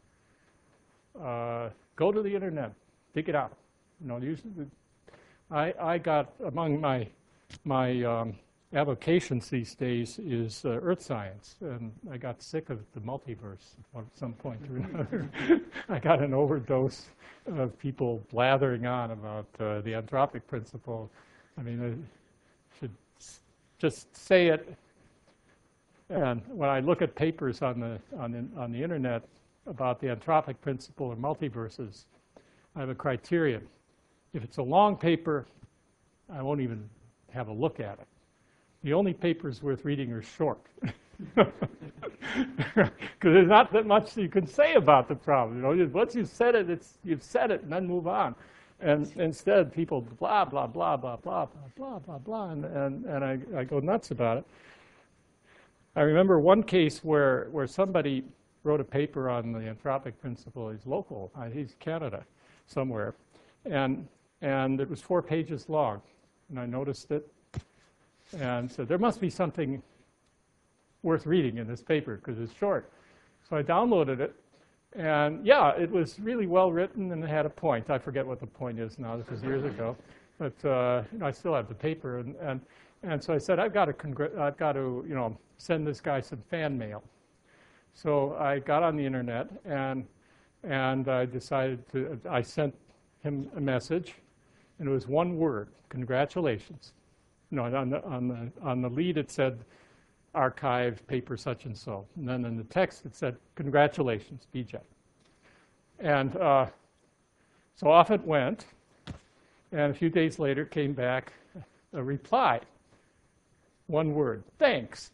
go to the internet, dig it out. You know, I got, among my avocations these days is earth science, and I got sick of the multiverse at some point or another. I got an overdose of people blathering on about the anthropic principle. I mean, I should just say it. And when I look at papers on the internet about the anthropic principle or multiverses, I have a criterion. If it's a long paper, I won't even have a look at it. The only papers worth reading are short, because there's not that much you can say about the problem. You know, once you've said it, you've said it, and then move on. And instead, people blah blah blah blah blah blah blah blah blah, and I go nuts about it. I remember one case where somebody wrote a paper on the anthropic principle. He's local. He's Canada, somewhere, and it was 4 pages long, and I noticed it, and said there must be something worth reading in this paper because it's short. So I downloaded it, and yeah, it was really well written and it had a point. I forget what the point is now. This was years ago, but I still have the paper, and so I said I've got to send this guy some fan mail. So I got on the internet and I decided I sent him a message, and it was one word: congratulations. No, on the lead it said archive paper such and so, and then in the text it said congratulations, BJ. And so off it went, and a few days later came back a reply. One word: thanks.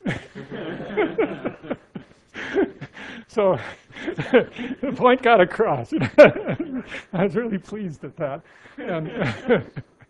So the point got across. I was really pleased at that. And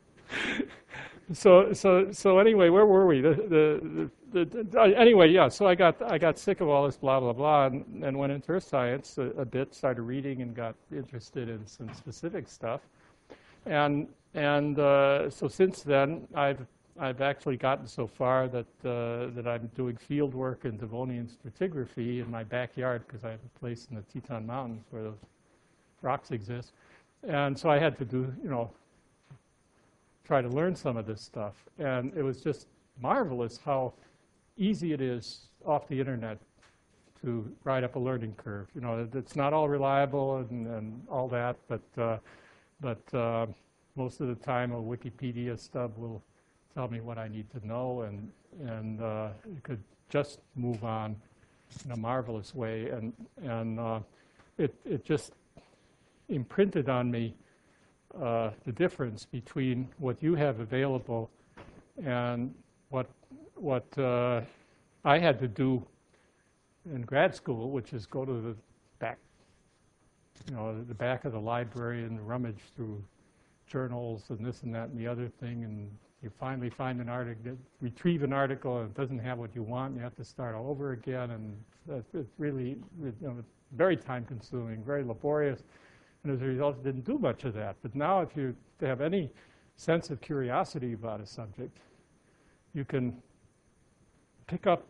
so anyway, where were we? Anyway, yeah. So I got sick of all this blah blah blah, and went into earth science a bit. Started reading and got interested in some specific stuff, and so since then I've actually gotten so far that I'm doing field work in Devonian stratigraphy in my backyard, because I have a place in the Teton Mountains where those rocks exist, and so I had to try to learn some of this stuff, and it was just marvelous how easy it is off the internet to ride up a learning curve. You know, it's not all reliable and all that, but most of the time a Wikipedia stub will tell me what I need to know, and you could just move on in a marvelous way, and it just imprinted on me the difference between what you have available and what I had to do in grad school, which is go to the back, the back of the library and rummage through journals and this and that and the other thing, and you finally find an article, retrieve an article, and it doesn't have what you want, and you have to start all over again, and it's really very time-consuming, very laborious, and as a result, it didn't do much of that. But now, if you have any sense of curiosity about a subject, you can pick up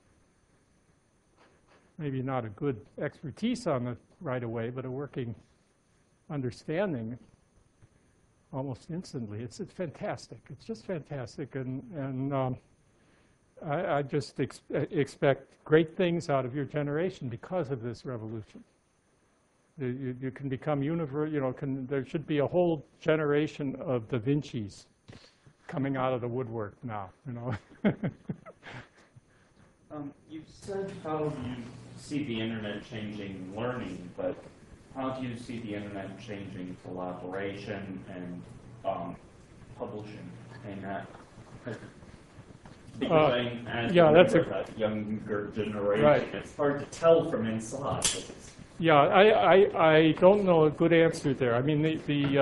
maybe not a good expertise on it right away, but a working understanding almost instantly. It's fantastic. It's just fantastic, and I just expect great things out of your generation because of this revolution. You can become there should be a whole generation of Da Vinci's coming out of the woodwork now. You've said how you see the internet changing learning, but how do you see the internet changing collaboration and publishing? And that, because as that's that younger generation, right. It's hard to tell from inside. Yeah, I don't know a good answer there. I mean,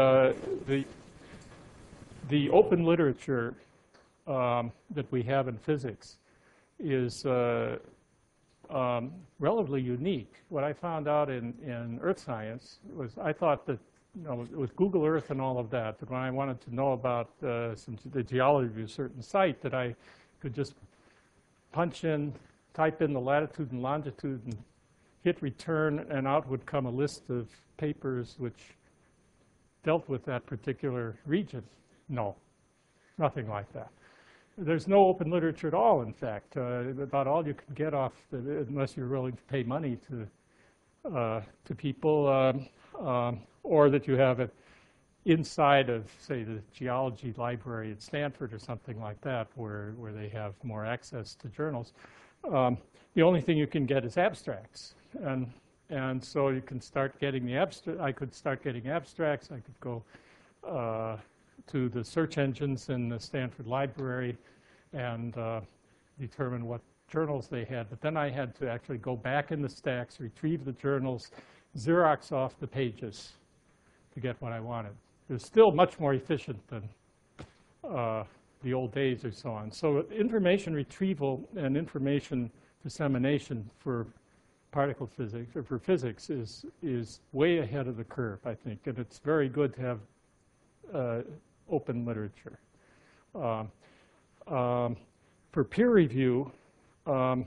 the open literature that we have in physics is relatively unique. What I found out in earth science was I thought that, with Google Earth and all of that, that when I wanted to know about the geology of a certain site, that I could just type in the latitude and longitude and hit return, and out would come a list of papers which dealt with that particular region. No, nothing like that. There's no open literature at all, in fact. About all you can get off, unless you're willing to pay money to people, or that you have it inside of, say, the geology library at Stanford or something like that, where they have more access to journals. The only thing you can get is abstracts, and so you can start getting the abstract. I could start getting abstracts. I could go to the search engines in the Stanford Library and determine what journals they had. But then I had to actually go back in the stacks, retrieve the journals, Xerox off the pages to get what I wanted. It was still much more efficient than the old days or so on. So information retrieval and information dissemination for particle physics, or for physics, is way ahead of the curve, I think. And it's very good to have open literature. For peer review, of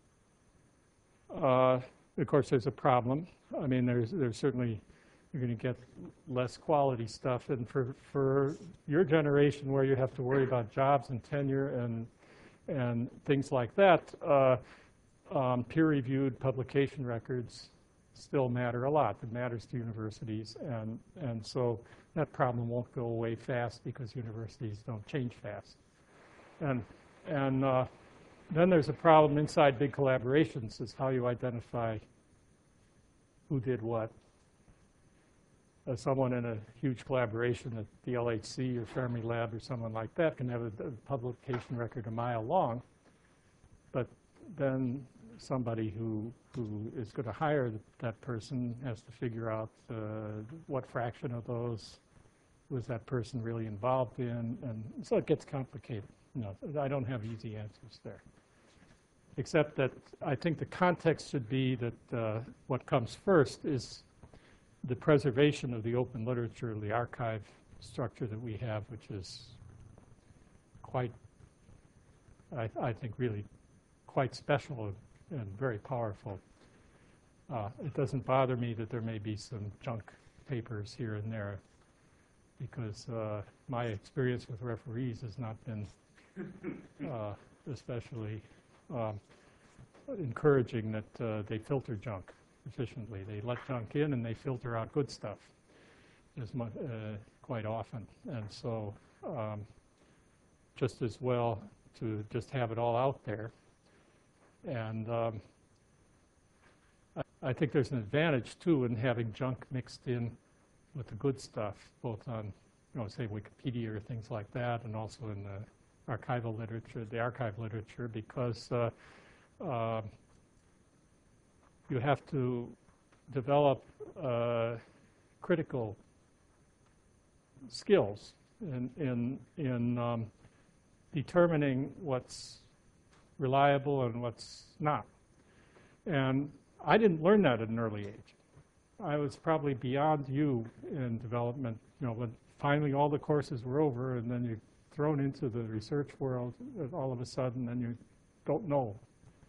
course, there's a problem. I mean, there's certainly, you're going to get less quality stuff. And for your generation, where you have to worry about jobs and tenure and things like that, peer-reviewed publication records still matter a lot. It matters to universities, and so that problem won't go away fast because universities don't change fast. And then there's a problem inside big collaborations, is how you identify who did what. Someone in a huge collaboration at the LHC or Fermilab or someone like that can have a publication record a mile long, but then somebody who is going to hire that person has to figure out what fraction of those was that person really involved in, and so it gets complicated. I don't have easy answers there, except that I think the context should be that what comes first is the preservation of the open literature, the archive structure that we have, which is quite, I think, really quite special and very powerful. It doesn't bother me that there may be some junk papers here and there, because my experience with referees has not been especially encouraging that they filter junk efficiently. They let junk in and they filter out good stuff quite often. And so just as well to just have it all out there. And I think there's an advantage, too, in having junk mixed in with the good stuff, both on, say, Wikipedia or things like that, and also in the archival literature, the archive literature, because you have to develop critical skills in determining what's reliable and what's not. And I didn't learn that at an early age. I was probably beyond you in development, when finally all the courses were over and then you're thrown into the research world all of a sudden and you don't know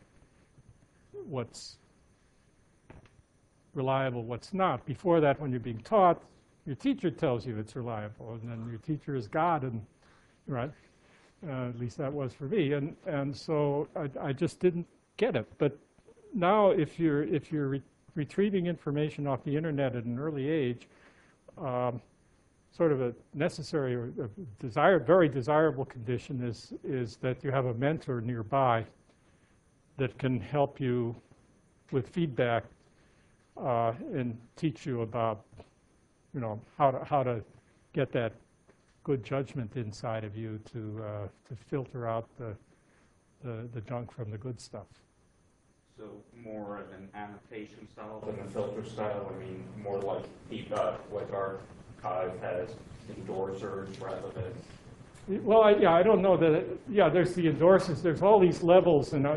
what's reliable, what's not. Before that, when you're being taught, your teacher tells you it's reliable, and then your teacher is God, and right? At least that was for me, and so I just didn't get it. But now, if you're retrieving information off the internet at an early age, sort of a necessary or very desirable condition is that you have a mentor nearby that can help you with feedback and teach you about, how to get that good judgment inside of you to filter out the junk from the good stuff. So more of an annotation style than a filter style. I mean, more like like archive has endorsers rather than. Well, I don't know that. There's the endorsers. There's all these levels the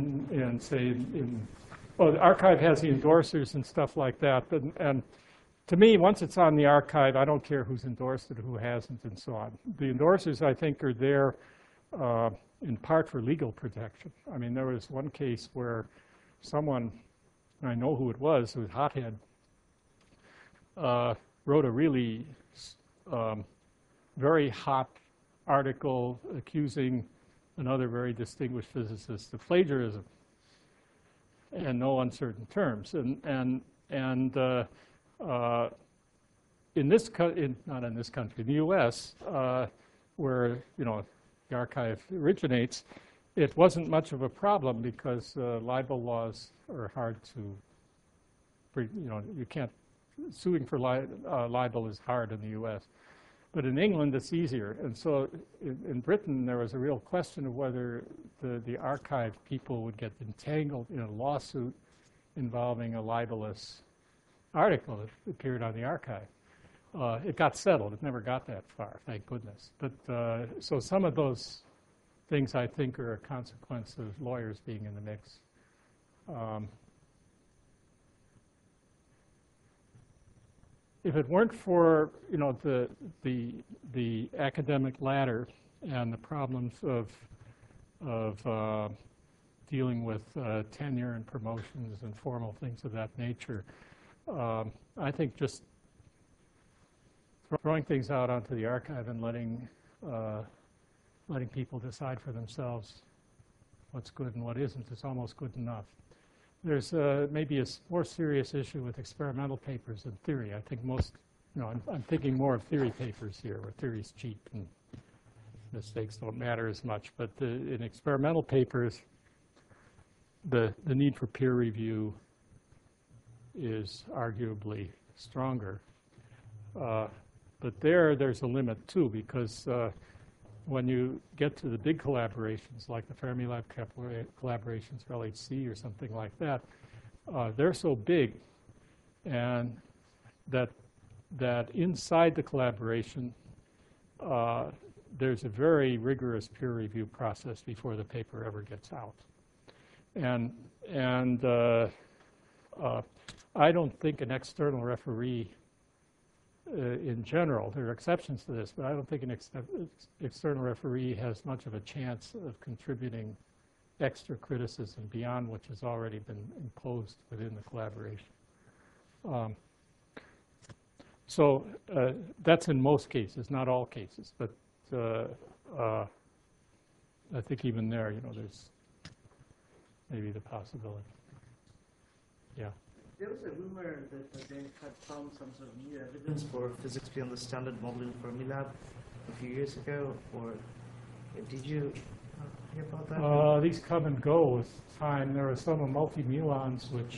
archive has the endorsers and stuff like that. And to me, once it's on the archive, I don't care who's endorsed it or who hasn't, and so on. The endorsers, I think, are there in part for legal protection. I mean, there was one case where someone, I know who it was Hothead, wrote a really very hot article accusing another very distinguished physicist of plagiarism in no uncertain terms. And in this not in this country, in the U.S., where the archive originates, it wasn't much of a problem because libel laws are hard to, you can't, suing for libel is hard in the U.S. But in England, it's easier. And so in Britain, there was a real question of whether the archive people would get entangled in a lawsuit involving a libelous article that appeared on the archive. It got settled. It never got that far, thank goodness. But so some of those things, I think, are a consequence of lawyers being in the mix. If it weren't for the academic ladder and the problems of dealing with tenure and promotions and formal things of that nature, I think just throwing things out onto the archive and letting people decide for themselves what's good and what isn't is almost good enough. There's maybe a more serious issue with experimental papers than theory. I think I'm thinking more of theory papers here, where theory's cheap and mistakes don't matter as much. But in experimental papers, the need for peer review is arguably stronger. But there's a limit, too, because when you get to the big collaborations, like the Fermilab collaborations for LHC or something like that, they're so big, and that inside the collaboration, there's a very rigorous peer review process before the paper ever gets out. And I don't think an external referee in general, there are exceptions to this, but I don't think an external referee has much of a chance of contributing extra criticism beyond which has already been imposed within the collaboration. So that's in most cases, not all cases, but I think even there, there's maybe the possibility. Yeah. There was a rumor that they had found some sort of new evidence for physics beyond the standard model in Fermilab a few years ago. Or did you anything about that? These come and go with time. There are some multi-muons which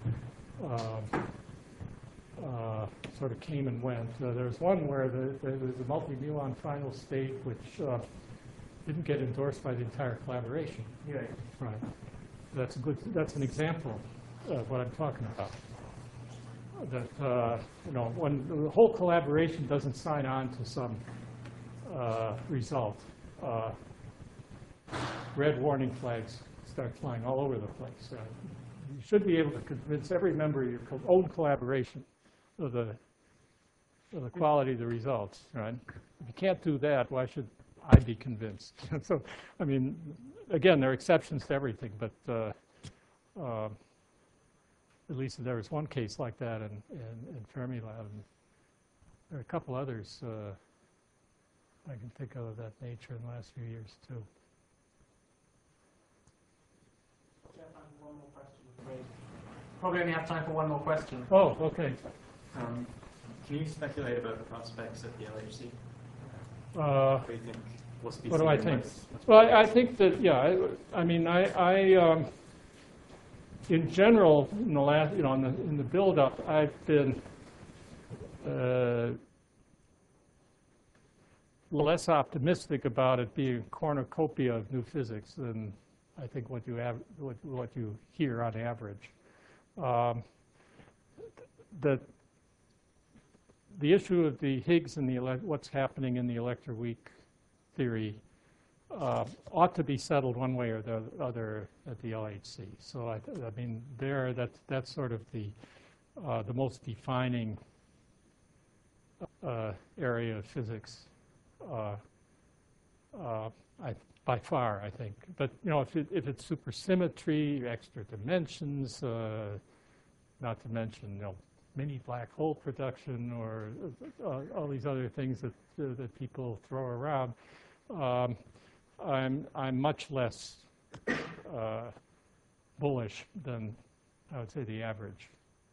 sort of came and went. There's one where there's a multi-muon final state which didn't get endorsed by the entire collaboration. Yeah. Right. That's an example of what I'm talking about. That when the whole collaboration doesn't sign on to some result, red warning flags start flying all over the place. You should be able to convince every member of your own collaboration of the quality of the results, right? If you can't do that, why should I be convinced? So, I mean, again, there are exceptions to everything, but at least there was one case like that in Fermilab. And there are a couple others I can think of that nature in the last few years, too. Jeff, I have one more question. Probably only have time for one more question. Oh, okay. Can you speculate about the prospects at the LHC? What do you think? What do I think? Well, I think that, yeah, I mean, in general, in the last, in the build-up, I've been less optimistic about it being a cornucopia of new physics than I think what you hear on average. The issue of the Higgs and what's happening in the electroweak theory ought to be settled one way or the other at the LHC. So I mean, that's sort of the most defining area of physics, by far, I think. But if it's supersymmetry, extra dimensions, not to mention mini black hole production or all these other things that people throw around. I'm much less bullish than I would say the average.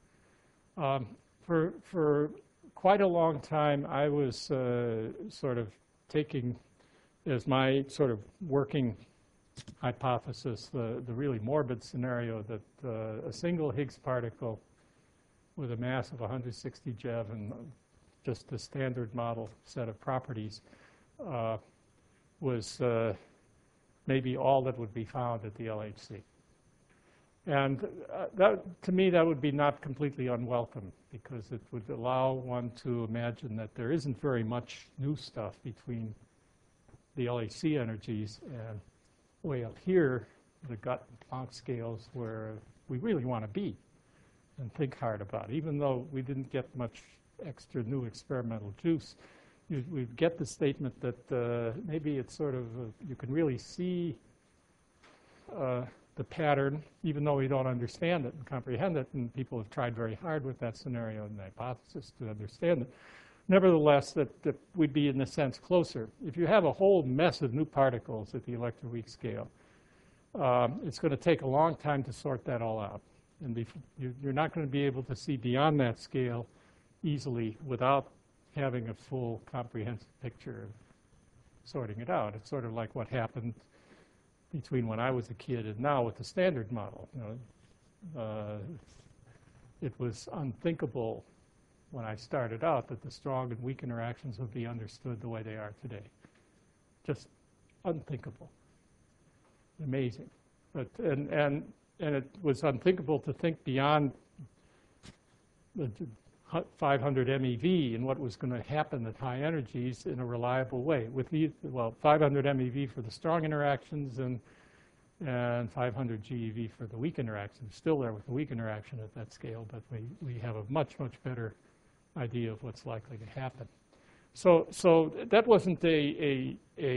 For quite a long time, I was sort of taking as my sort of working hypothesis the really morbid scenario that a single Higgs particle with a mass of 160 GeV and just the standard model set of properties was maybe all that would be found at the LHC. And to me, that would be not completely unwelcome, because it would allow one to imagine that there isn't very much new stuff between the LHC energies and way up here, the Gutt and Planck scales, where we really want to be and think hard about. Even though we didn't get much extra new experimental juice, we get the statement that maybe it's sort of, you can really see the pattern, even though we don't understand it and comprehend it, and people have tried very hard with that scenario and the hypothesis to understand it. Nevertheless, that we'd be, in a sense, closer. If you have a whole mess of new particles at the electroweak scale, it's going to take a long time to sort that all out. And you're not going to be able to see beyond that scale easily without having a full comprehensive picture of sorting it out. It's sort of like what happened between when I was a kid and now with the standard model. It was unthinkable when I started out that the strong and weak interactions would be understood the way they are today. Just unthinkable. Amazing. But and it was unthinkable to think beyond the 500 MeV and what was going to happen at high energies in a reliable way. With 500 MeV for the strong interactions and 500 GeV for the weak interactions. Still there with the weak interaction at that scale, but we have a much, much better idea of what's likely to happen. So that wasn't a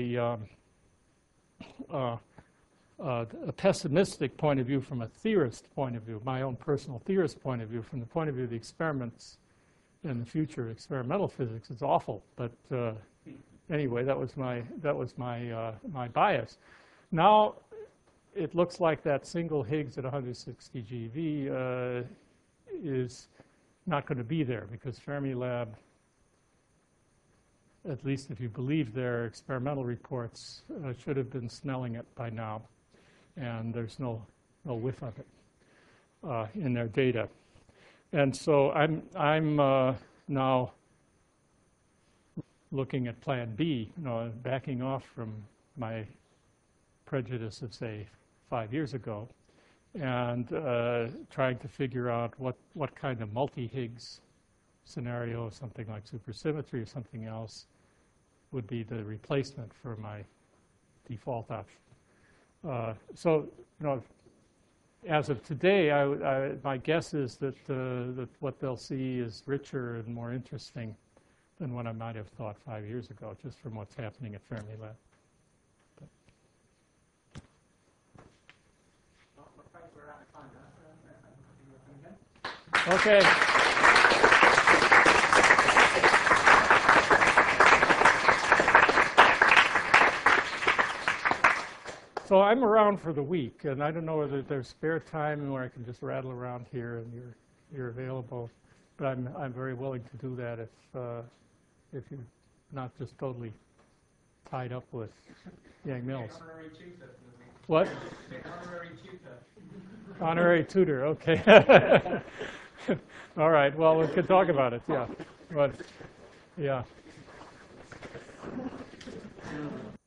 pessimistic point of view from a theorist point of view, my own personal theorist point of view. From the point of view of the experiments and the future of experimental physics, it's awful. But anyway, that was my bias. Now it looks like that single Higgs at 160 GeV is not going to be there, because Fermilab at least if you believe their experimental reports, should have been smelling it by now. And there's no whiff of it in their data. And so I'm now looking at Plan B, backing off from my prejudice of, say, 5 years ago, and trying to figure out what kind of multi-Higgs scenario, something like supersymmetry or something else, would be the replacement for my default option. So, as of today, my guess is that what they'll see is richer and more interesting than what I might have thought 5 years ago, just from what's happening at Fermilab. Well, looks like we're out of time now. Okay. So I'm around for the week, and I don't know whether there's spare time where I can just rattle around here and you're available. But I'm very willing to do that if you're not just totally tied up with Yang Mills. Honorary tutor. What? Honorary tutor. Honorary tutor. Okay. All right. Well, we could talk about it. Yeah. But yeah.